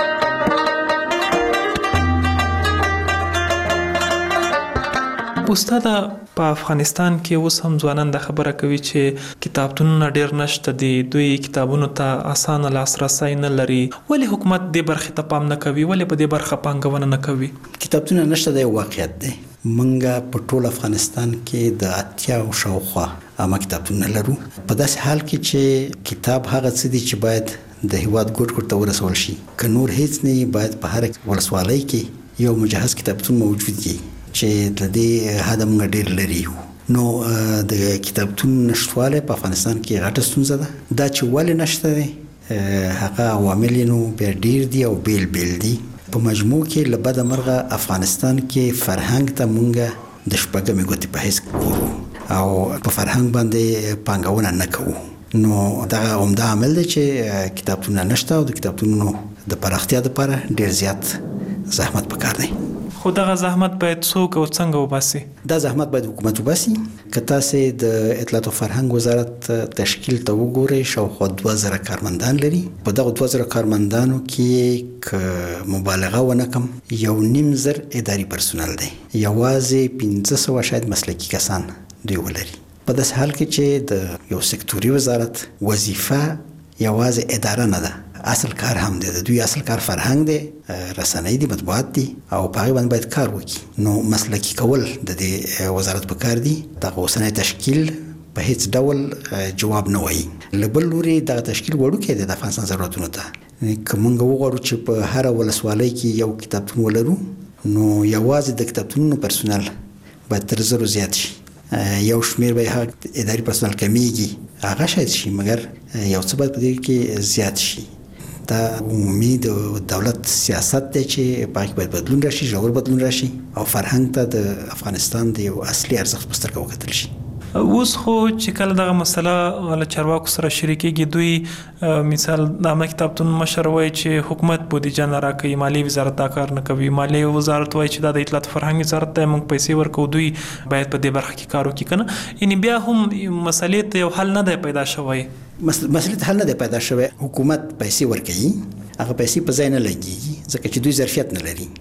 استاد په افغانستان کې اوس هم ځوانان د خبره کوي چې کتابتونونه ډېر نشته دي، دوی کتابونو ته اسانه لاسرسی نه لري. ولې حکومت دې برخې ته پام نه کوي؟ ولې په دې برخه پانګونه نه کوي؟ کتابتونونه نشته د واقعیت دی. منګه په ټول افغانستان کې د 80 شاوخوا عامه کتابتونونه لرو. په داسې حال کې چې کتاب هغه څه دی چې باید د هیواد ګوټ ګوټ ته ورسول شي. که نور هیڅ نه باید په هر ولسوالۍ کې یو مجهز کتابتون موجود وي چې د دې حد موږ ډېر لري یو. نو د کتابتون نشټوالی په افغانستان کې غټه ستونزه ده. دا چې ولې نشته دی هغه عوامل نو بیا ډېر دي او بیل بیل دي. په مجموع کې له بده مرغه افغانستان کې فرهنګ ته موږ د شپږمې ګوتې په حیث ګورو او په فرهنګ باندې پانګونه نه کوو. نو دا عمده عامل دی چې کتابتونونه نشته او د کتابتونونو د پراختیا لپاره ډېر زیات زحمت پکار دی. خو دغه زحمت باید څوک او څنګه وباسي؟ دا زحمت باید حکومت وباسي. که تاسې د اطلاعات او فرهنګ وزارت تشکیل ته وګورئ، شاوخوا 2000 کارمندان لري. په دغه 2000 کارمندانو کې که مبالغه ونه کم 1.5 اداري پرسونل دی، یوازې 1500 شاید مسلکي کسان دوی ولري. په داسې حال کې چې د یو سکتوري وزارت وظیفه یوازې اداره نه ده، اصل کار هم دی. د دوی اصل کار فرهنګ دی، رسنۍ دي، مطبوعات دي او په هغې باندې باید کار وکړي. نو مسلکي کول د دې وزارت په کار دي. دغه اوسنی تشکیل په هیڅ ډول جواب نه وایي. له بل لورې دغه تشکیل وړوکی دی د افغانستان ضرورتونو ته. که موږ وغواړو چې په هره ولسوالۍ کې یو کتابتون ولرو، نو یوازې د کتابتونونو پرسونل باید تر 1000 زیات شي. یو شمیر به هغه اداري پرسونل کمیږي، هغه شاید شي، مګر یو څه باید په دې کې زیات شي. دا عمومي د دولت سیاست دی چې په هغې باید بدلون راشي، ژور بدلون راشي او فرهنګ ته د افغانستان د یو اصلي ارزښت په سترګه وکتل شي. اوس خو چې کله دغه مسله له چارواکو سره شریکېږي، دوی مثال د عامه کتابتون مشر وایي چې حکومت بودیجه نه راکوي، مالیې وزارت دا کار نه کوي، مالیې وزارت وایي چې دا د اطلاعات فرهنګ وزارت ته موږ پیسې ورکوو، دوی باید په دې برخه کې کار وکړي که نه. یعنې بیا هم مسلې ته یو حل نه دی پیدا شوی. مسلې ته حل نه دی پیدا شوی. حکومت پیسې ورکوي، هغه پیسې په ځای نه لګېږي ځکه چې دوی ظرفیت نه لري،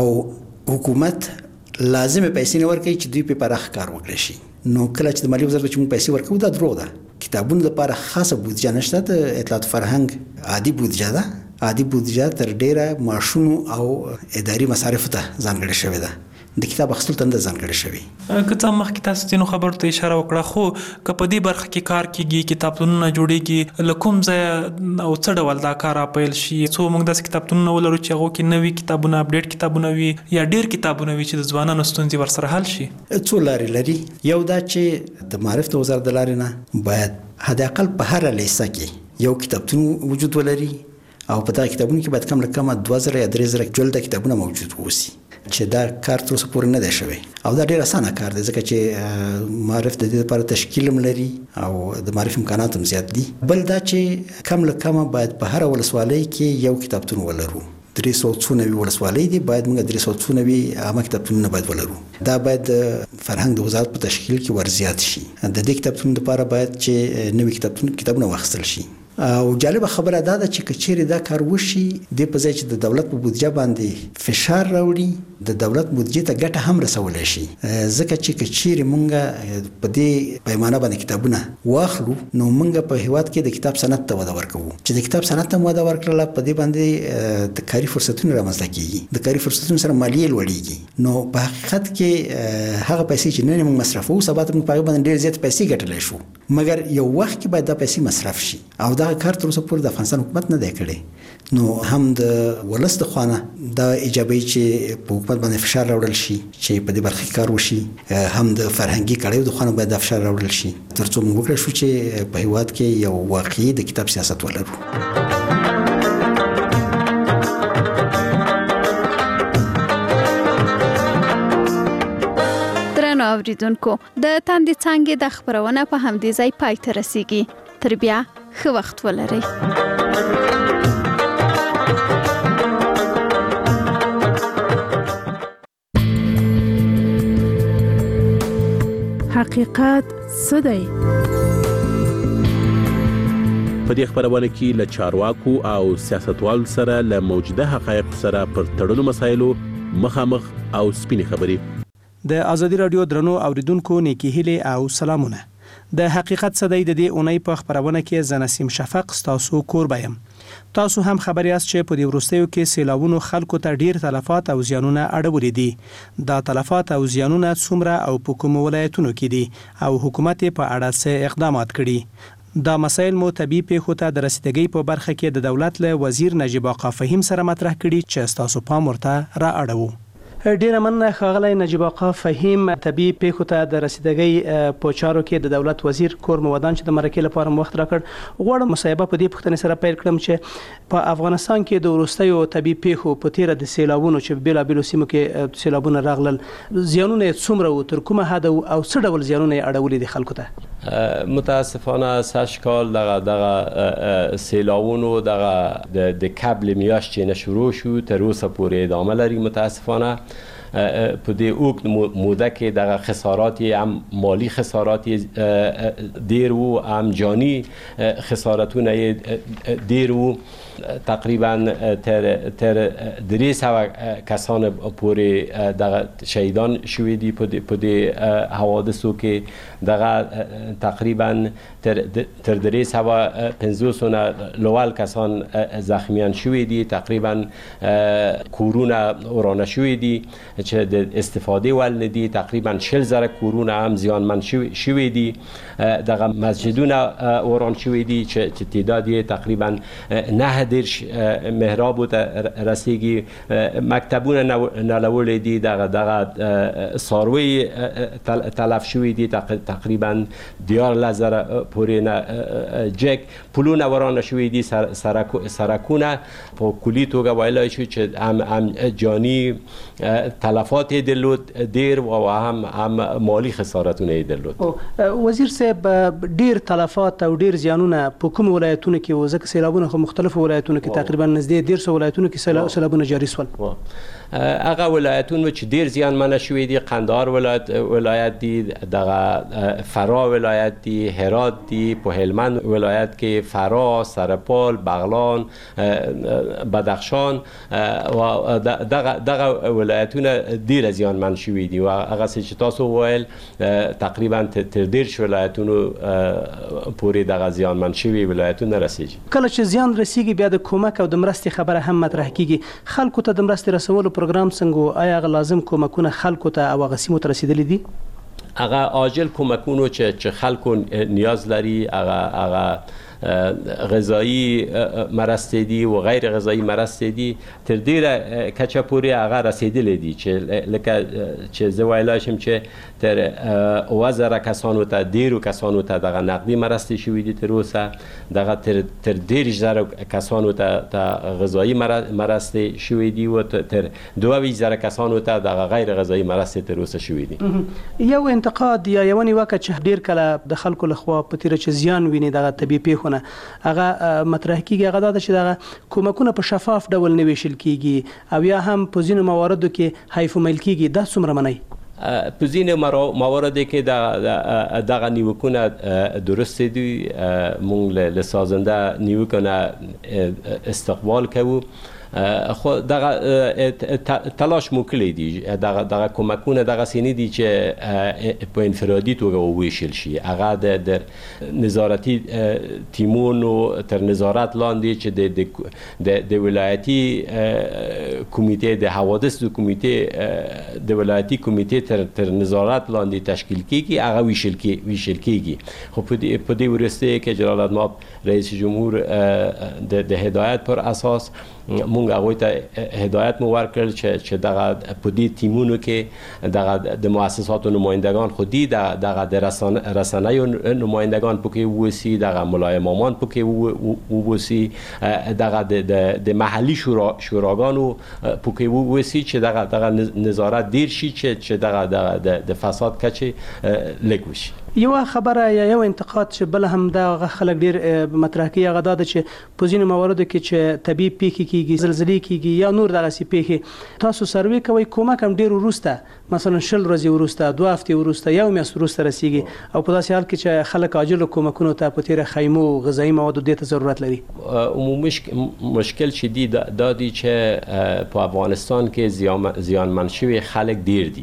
او حکومت لازمه پیسې نه ورکوي چې دوی په پراخ کار وکړي شي. نو کله چې د مالیې وزارت چې موږ پیسې ورکوو دا دروغ ده. کتابونو لپاره خاصه بودیجه نشته. د اطلاعات فرهنګ عادي بودیجه ده. عادي بودیجه تر ډیره معاشونو او اداري مصارفو ته ځانګړې شوې ده. د کتاب اخیستلو ته نه ځانګړې شوې. که څه مخکې تاسو ځینو خبرو ته اشاره وکړه، خو که په دې برخه کې کار کېږي، کتابتونونه جوړېږي، له کوم ځایه او څه ډول دا کار راپیل شي څو موږ داسې کتابتونونه ولرو چې هغو کې نوي کتابونه، اپډیټ کتابونه وي یا ډېر کتابونه وي چې د ځوانانو ستونزې ورسره حل شي؟ څو لارې لري. یو دا چې د معارف د وزارت د لارې نه باید حداقل په هره لیسه کې یو کتابتون وجود ولري او په دغه کتابونو کې باید کم له کمه 2000 یا 3000 جلده کتابونه موجود اوسي، چې دا کار تر اوسه پورې نه دی شوی. او دا ډېر اسانه کار دی ځکه چې معارف د دې لپاره تشکیل هم لري او د معارف امکانات هم زیات دي. بل دا چې کم له کمه باید په هره ولسوالۍ کې یو کتابتون ولرو. 390 ولسوالۍ دي، باید موږ 390 عامه کتابتونونه باید ولرو. دا باید فرهنګ د وزارت په تشکیل کې ورزیات شي. د دې کتابتون لپاره باید چې نوي کتابونه واخیستل شي. او جالبه خبره دا ده چې که چیرې دا کار وشي، دې په ځای چې د دولت په بودیجه باندې فشار راوړي، د دولت بودیجې ته ګټه هم رسولی شي. ځکه چې که چیرې مونږ په دې پیمانه باندې کتابونه واخلو، نو مونږ په هیواد کې د کتاب صنعت ته وده ورکوو. چې د کتاب صنعت ته وده ورکړله، په دې باندې د کاري فرصتونه رامنځته کېږي، د کاري فرصتونو سره مالیې لوړېږي. نو په حقیقت کې هغه پیسې چې نن موږ مصرفوو، سبا ته موږ په هغې باندې ډېر زیات پیسې ګټلی شو، مګر یو وخت کې باید دا پیسې مصرف شي. او دا کار تر اوسه پورې د افغانستان حکومت نه دی کړی. نو هم د ولس د خوا نه دا ایجابي چې په حکومت باندې فشار راوړل شي چې په دې برخه کې کار وشي، هم د فرهنګي کړیو د خوا نه باید دا فشار راوړل شي تر څو موږ وکړی شو چې په هیواد کې یو واقعي د کتاب سیاست ولرو. درنو اوریدونکو، د تاندې څانګې د خبرونه په همدې ځای پای ته رسیږي. تر بیا ښه وخت ولرئ. حقیقت څه دی؟ په دې خبرونه کې له چارواکو او سیاستوالو سره له موجوده حقایقو سره پر تړلو مسایلو مخامخ او سپینې خبرې. د ازادي رادیو درنو اوریدونکو نیکی هیله او سلامونه. د حقیقت صدای د دې اونۍ په خبرونه کې زنسیم شفق تاسو کوربایم. تاسو هم خبري یاست چې په دې وروستیو کې سیلاوونو خلکو ته ډیر تلفات او زیانونه اړولې دي. دا تلفات او زیانونه څومره او په کوم ولایتونو کې دي او حکومت په اړه څه اقدامات کړي؟ دا مسایل مو طبي پیښو ته د رسیدګۍ په برخه کې د دولت له وزیر نجیب آقا فهیم سره مطرح کړي چې تاسو پام ورته را اړوو. ډیره مننه ښاغلی نجیب آقا فهیم. طبي پیښو ته د رسیدګۍ په چارو کې د دولت وزیر کور مودان چې د مرکې لپاره وخت راکړ. غواړم مصاحبه په دې پوښتنې سره پیل کړم چې په افغانستان کې د وروستیو طبي پیښو په تیره د سیلابونو چې بېلابېلو سیمو کې سیلابونه راغلل زیانونه یې څومره وو، تر کومه حده او څه ډول زیانونه یې اړولي دي خلکو ته؟ متاسفانه سږ کال دغه سیلابونو دغه د قبل میاشتې نه شروع شو تر اوسه پورې ادامه لري. متاسفانه په دې اوږد موده کې دغه خسارات هم مالی خسارات ډیر وو، هم جانی خسارتونه ډیر وو. تقریبا تر 300 کسان پورې دغه شهیدان شوي دي په دې حوادثو کې. دغه تقریبا تر 350 لوال کسان زخمیان شوي دي. تقریبا کورونه ورانه شوي دي چې د استفاده ول نه دي. تقریبا 40,000 کورونه هم زیانمن شوي دي. دغه مسجدونه وران شوي دي چې تعداد یې تقریبا 9 محراب ته رسیږي. مکتبونه نلولې دي. دغه ساروی تلف شوي دي. تقریبا 11,000 پورې جک پلونه ورانه شوي دي. سرکونه په کلی توګه ویلای شو چې هم جانی تلفات درلود ډیر و هم مالی خسارتونه درلود. وزیر صاحب ډیر تلفات او ډیر زیانونه په کوم ولایتونو کې و؟ ځکه سیلابونه خو مختلفو ولایتونو کې تقریبا نږدې 150 ولایتونو کې سیلابونه جاری شول. هغه ولایتونو چې ډیر زیانمن شوي دي قندهار ولایت دي، دغه فرا ولایت دي، هرات دي، په هلمند ولایت کې فرا، سرپال، بغلان، بدخشان و دغه ولایتونه ډیر زیانمن شوي دي. و هغه چې تاسو وویل تقریبا تر 10 ولایتونو پورې دغه زیانمن شوي ولایتونه رسیږي. کله چې زیان رسیږي بیا د کومک او د مرستې خبره هم مطرح کیږي. خلکو ته د مرستې رسولو پروګرام څنګه؟ آیا هغه لازم کومکونه خلکو ته او هغه سیمو ته رسیدلي دي؟ هغه عاجل کومکونه چې خلکو نیاز لري، هغه غذایی مرستې دي و غیر غذایی مرستې دي تر ډیره کچه پورې هغه رسیدلې دي چې لکه چې زه ویلای شم چې تر 1000 کسانو ته ډیرو کسانو ته دغه نقدي مرستې شوي دي. تر اوسه دغه تر 10000 کسانو ته غذایی مرستې شوي دي و تر 2000 کسانو ته دغه غیر غذایی مرستې تر اوسه شوي دي. یو انتقاد یا یو نیوکه چې ډیر کله د خلکو لخوا په تیر چې زیان ویني دغه طبي پیښو هغه مطرح کیږي هغه دا چې دغه کومکونه په شفاف ډول نه ویشل کیږي او یا هم په ځینو مواردو کې حیف مل کیږي. دا څومره منئ؟ په ځینو مواردو کې دغه نیوکونه درست دي. موږ له سازنده نیوکونه استقبال کوو. خو دغه تلاش موکلی دي دغه کومکونه دغه سینې دي چې په انفرادي توګه وویشل شي. هغه د نظارتي تیمونو تر نظارت لاندې چې د ولایتي کمیټې د حوادث د کمیټې د ولایتي کمیټې تر نظارت لاندې تشکیل کیږي. هغه ویشل کیږي. خو په دې وروسته کې جلال المآب رئیس جمهور د هدایت پر اساس مونږ هغوی ته هدایت مو ورکړل چې دغه په دې تیمونو کې دغه د مؤسساتو نمایندگان خودی دغه د رسنیو نمایندگان پکې ووسی، دغه ملای امامان پکې ووسی، دغه د محلي شوراګانو پکې ووسی چې دغه نظارت ډیر شي چې دغه د فساد کچې لږ وشي. یو خبره یا یو انتقاد چې بل هم دا خلک ډیر مطرح کوي هغه دا چې په ځینو مواردو کې چې طبي پیښې کیږي، زلزلې کیږي یا نور دغه سي پیښې، تاسو سروې کوي کومک هم ډیر وروسته مثلا 10 ورځې وروسته 2 هفتې وروسته یو میاشت وروسته رسیږي او په داسې حال کې چې خلک عاجل کومکونو ته په تیر خیمو غذایی موادو ته ضرورت لري. عمومي مشکل شدید دا دی چې په افغانستان کې زیانمن شوي خلک ډیر دي.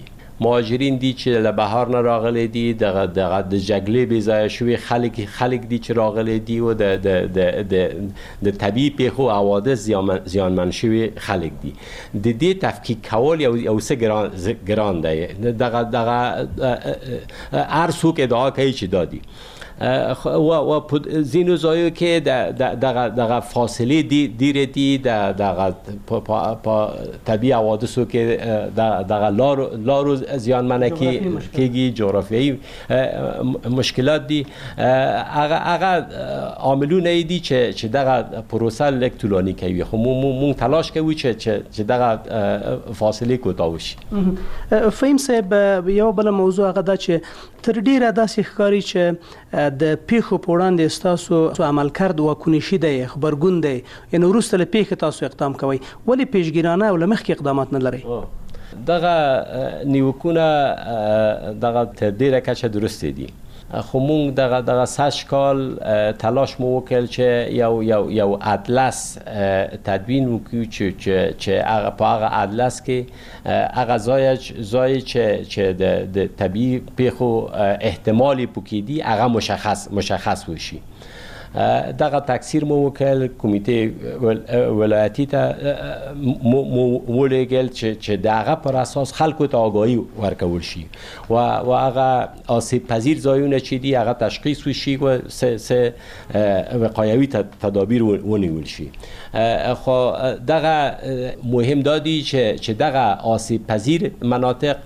مهاجرین دي چې له بهار نه راغلي دي، د جګړې بې ځایه شوي خلک دي چې راغلي دي او د طبیعي پیښو حوادث زیانمن شوي خلک دي. د دې تفکیک کول یو څه ګران دی. دغه هر څوک ادعا کوي چې دادي و زینو زایو که دغه فاصله دیره دی دغه طبیعی حوادثو که دغه لارو زیانمنه کیگی جغرافیایی مشکلات دی اغا عاملونه دی چې دغه پروسه لک طولانی کوي. خو مون تلاش کوي چې دغه فاصله کوتاه شي. فهم صاحب یو بل موضوع هغه دا چې تر ډیره داسې ښکاري چې د پیښو په وړاندې ستاسو عمل کرد واکونې شي دی، خبرګون دی، یعنې وروسته له پیښې تاسو اقدام کوئ. ولې پیشګیرانه او له مخکې اقدامات نه لرئ؟ دغه نیوکونه دغه تر ډیره کچه درسته دي، خو مونږ دغه 8 کال تلاش مو وکړ چې یو اطلس تدوین وکړو چې هغه په هغه اطلس کې هغه ځای چې د طبیعي پیښو احتمالي پکې دي هغه مشخص وشي. دغه تکثیر مو وکړ، کمیته ولایتي ته مو ولېږل چې دغه پر اساس خلکو ته آگاهی ورکول شي و هغه آسیب پذیر ځایونه چې دي هغه تشخیص وشي و سه وقایوي تدابیر ونیول شي. خو دغه مهم دادی چې دغه آسیب پذیر مناطق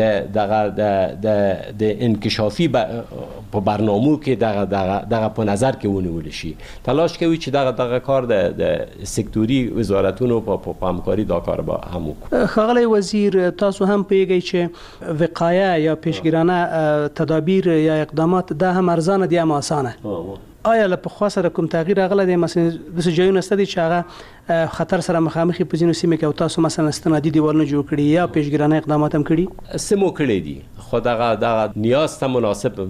د انکشافی په برنامه کې دغه په نظر کې ونیول شي. تلاش کوي چې دغه کار د سکتوري وزارتونو په همکاري دا کار به هم وکړي. ښاغلی وزیر، تاسو هم پوهیږئ چې وقایه یا پیشګیرانه تدابیر یا اقدامات دا هم ارزانه دي هم اسانه. آیا له پخوا سره کوم تغییر راغلی دی؟ مثلا داسې ځایونه شته دي چې هغه خطر سره مخامخ په ځینو سیمو کې او تاسو مثلا استنادي دیوالونه جوړ کړي یا پیشګیرانه اقدامات هم کړي؟ سمو کړي دي، خو دغه نیاز ته مناسب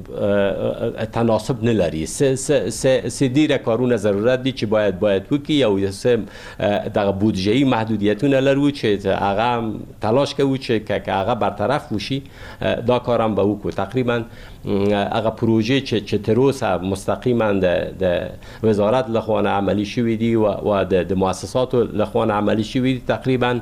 تناسب نه لري. سه ډیره کارونه ضرورت دي چې باید وکړي، او سه دغه بودجه‌ای محدودیتونه لرو چې هغه تلاش کوو چې هغه برطرف وشي. دا کارم به وکړو. تقریبا هغه پروژه چې تر اوسه مستقیما د وزارت لخوا عملی شوی دي و د مؤسسات لخوا عملی شوی دي، تقریبا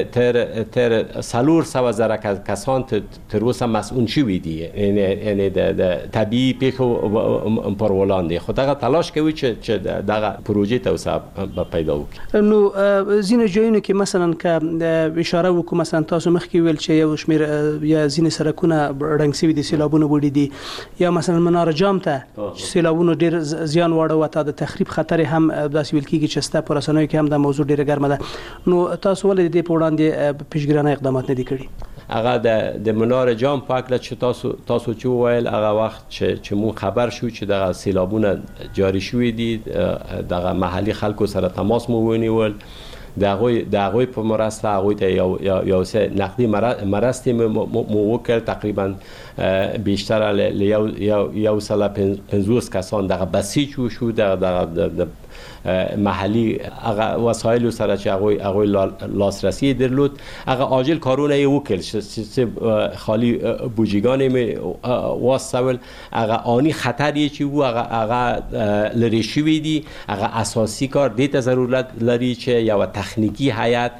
تر 400,000 کسان تر اوسه مسئول شوی دي، یعنی د طبیعي پیښو پر وړاندې. خو دغه تلاش کوي چې دغه پروژه توسعه پیدا وکړي. نو ځینې ځایونو کې مثلا که اشاره وکړو، مثلا تاسو مخکې ویل چې یو شمېر یا ځینې سړکونه ړنګ شوي دي، سیلابونه وړي دي، یا مثلا منار جام ته سیلابونو ډیر زیان واړو، ته د تخریب خطر هم داسې ویل کېږي چې ستا په رسنیو کې هم دا موضوع ډیره ګرمه ده. نو تاسو ولې د دې په وړاندې پیشګیرانه اقدامات نه دي کړي؟ هغه د منار جام په اړه چې تاسو چې وویل، هغه وخت چې مون خبر شو چې دغه سیلابونه جاری شوي دي، دغه محلي خلکو سره تماس مو ونیول. د هغوی په مرسته هغوی ته یو څه نقدي مرستې مو وکړ. تقریبا بیشتر له 150 کسان دغه بسیج وشو، دغه محلی هغه وسایل سره چې هغوی لاسرسی درلود، هغه عاجل کارونه یې وکړل چې خالی بوجیگان واستول. هغه آنی خطری چې و هغه لري شوی دي. هغه اساسی کار دې ته ضرورت لري چې یو تخنیکی هیئت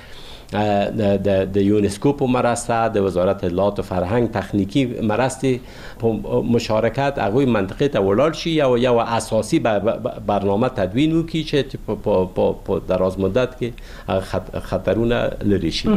د یونسکو په مرسته، د وزارت اطلاعات و فرهنگ تخنیکی مرسته په مشارکت هغوی منطقه ته ولاړ شي، یو اساسی برنامه تدوین وکړي چې په دراز مدت کې خطرونه لري شي.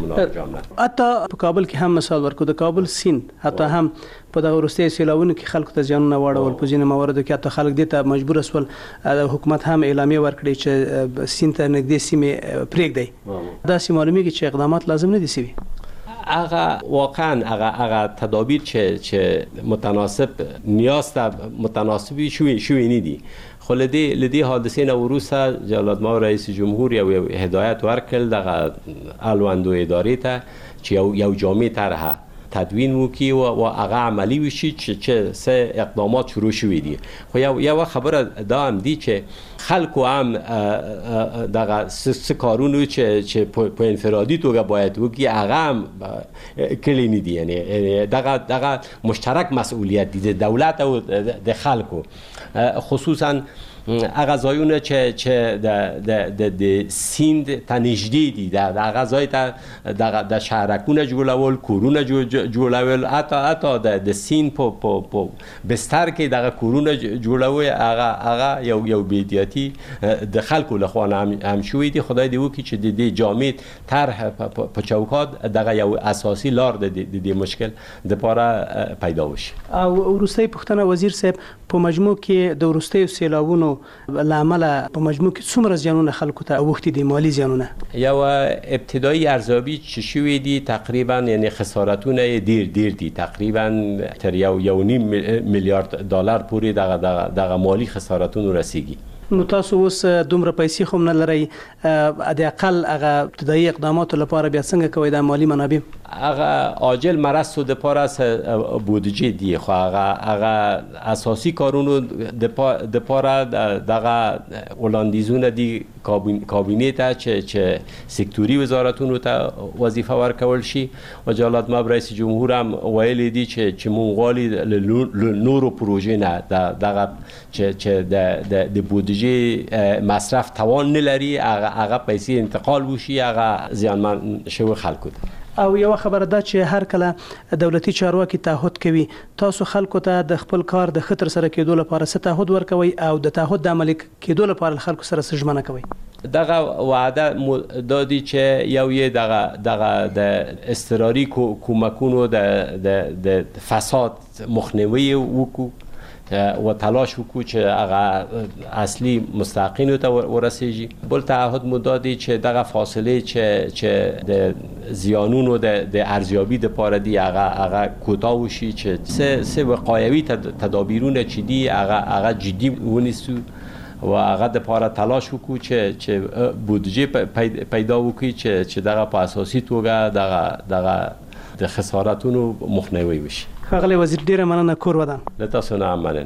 حتی په کابل کې هم مثال ورکو، د کابل سیند حتی هم په دغه وروستي سیلابونو کې خلکو ته زیانونه واړول. په ځینو مواردو کې حتی خلک دې ته مجبور شول، حکومت هم اعلامیه ورکړي چې سیند ته نږدې سیمې پرېږدي. داسې معلومیږي چې اقدامات لازم نه دي شوي. هغه واقعا هغه تدابیر چې متناسب نیاز ته متناسبی شوی نه دي. خو لدی حادثه نه وروسته جلال ما رئیس جمهور یو هدایت ورکړ دغه الوندو ادارې ته چې یو جامع طرحه تدوین وکي او هغه عملی وشي چې سه اقدامات شروع شوي دي. خو یو خبره دا هم دي چې خلکو هم دغه سه کارونو چې په انفرادي توګه باید وکي هغه هم کلی نه دي. یعنی دغه مشترک مسئولیت دي د دولت او د خلکو، خصوصا هغه ځایونه چې د سیند ته نږدې دي، هغه ځای ته د شهرکونه جوړول، کورونه جوړول، حتی د سیند په بستر کې دغه کورونه جوړول، هغه یو بی‌احتیاطي د خلکو لخوا هم شوی دي. خدای دې وکړي چې د دې جامع طرح په چوکاټ دغه یو اساسي لار د دې مشکل دپاره پیدا وشي. او وروستۍ پوښتنه وزیر صاحب، په مجموع کې د وروستیو سیلابونو لامل په مجموع کې څومره زیانونه خلکو ته اوښتي دي، مالی زیانونه؟ یو ابتدایی ارزیابی چې شوی دي تقریبا یعنی خسارتونه ډیر دي، تقریبا تر 1.5 میلیارد دلار پورې دغه مالی خسارتونه رسیږي. نو تاسو اوس دومره پیسې خو نه لرئ، د اقل هغه ابتدایي اقداماتو لپاره بیا څنګه کوئ د مالی منابع؟ هغه عاجل مرستو دپاره بودجه دی، خو هغه اساسي کارونو دپاره دغه وړاندیزونه دي کابینې ته چې سکتوري وزارتونو ته وظیفه ورکول شي. و جلالت مب رئیس جمهور هم ویلي دي چې مونږ غواړي له نورو پروژې نه دغه چې د بودجه مصرف توان نه لري هغه پیسې انتقال وشي هغه زیانمن شوی خلکو ته. او یو خبره ده چې هر کله دولتي چارواکي تعهد کوي، تاسو خلکو ته د خپل کار د خطر سره کېدو لپاره څه تعهد ورکوي او د تعهد د عملي کېدو لپاره خلکو سره څه ژمنه کوي؟ دغه وعده دادی چې یو دغه د اضطراري کومکونو د فساد مخنیوی وکړو و تلاش وکړو چې هغه اصلي مستحقینو ته ورسیږي. بل تعهد مو دادی چې دغه فاصله چې د زیانونو د ارزیابی دپاره دی هغه کوتاه وشي، چې سه وقایوي تدابیرونه چې دی هغه جدي ونیسو و هغه دپاره تلاش وکړو چې بودجه پیدا وکړي چې دغه په اساسي توګه دغه د خسارتونو مخنیوی وشي. ښاغلی وزیر ډیره مننه، کور ودان. له تاسو نه هم مننه.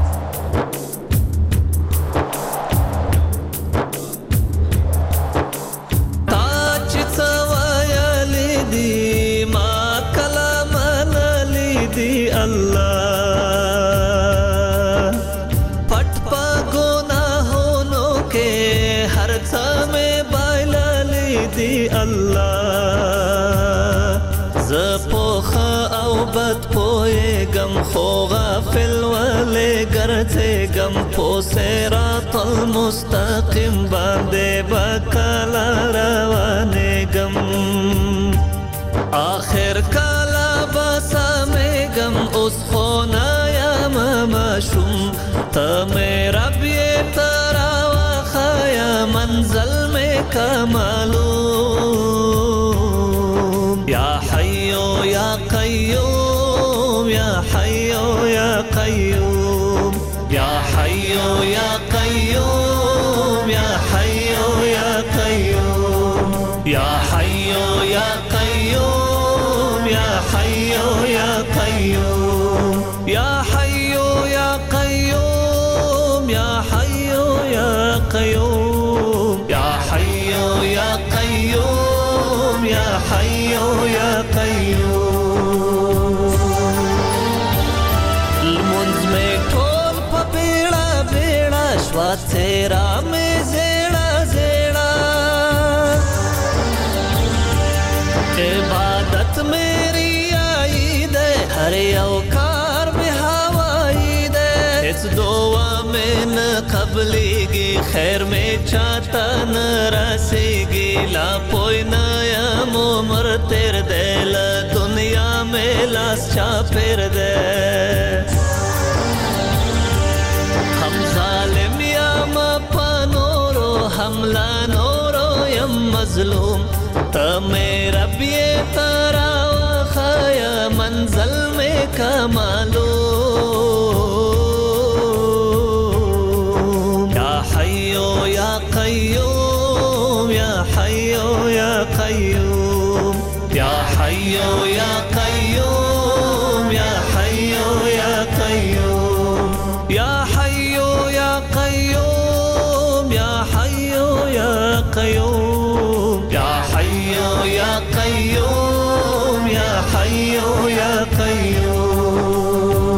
خو غافل ولې ګرځېږم په صراط المستقیم باندې بکله روانېږم، آخر کله به سمېږم اوس خو نه یم ماشوم، ته مې رب یې ته راوښیه منزل مې که معلوم. یا حیو یا قیوم، یا حیو یا قیوم، یا حیو یا قیوم، یا حیو یا قیوم، یا حیو یا قیوم، یا حیو یا قیوم، یا حیو یا قیوم، یا حیو یا قیوم، یا حیو یا قیوم، یا حیو یا قیوم. تیرا میں زیڑا زیڑا عبادت میری آئی دے، ہر یو کار میں ہوائی دے، اس دعا میں نہ قبلی گی، خیر میں چاہتا نہ رسی گی، لا پوئی نیا عمر تیر دے، لا دنیا میں لاس چا پھر دے. ہم ظالم یا مپا نورو، حملہ نورو یم مظلوم، تا میرا بیے تارا وخایا منزل میں کا معلوم. یا حیو یا قیوم، یا حیو یا قیوم، یا حیو یا قیوم، یا حی یا قیوم یا حی یا قیوم یا حی یا قیوم یا حی یا قیوم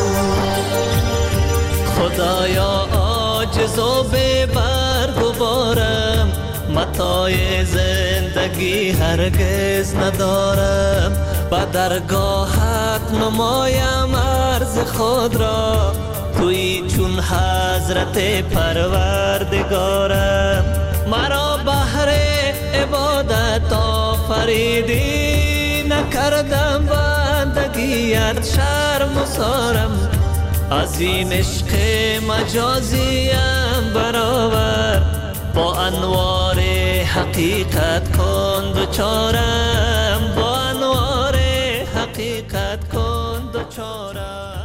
خدایا عاجز و بی برگ و بارم متاع زندگی هرگز ندارم با درگاهت نمایم عرض خود را توی چون حضرت پروردگارم مرا بهر عبادت آفریدی نکردم بندگیت شرم و سارم از این عشق مجازیم برآور با انوار حقیقت کن دوچارم با انوار حقیقت کن دوچارم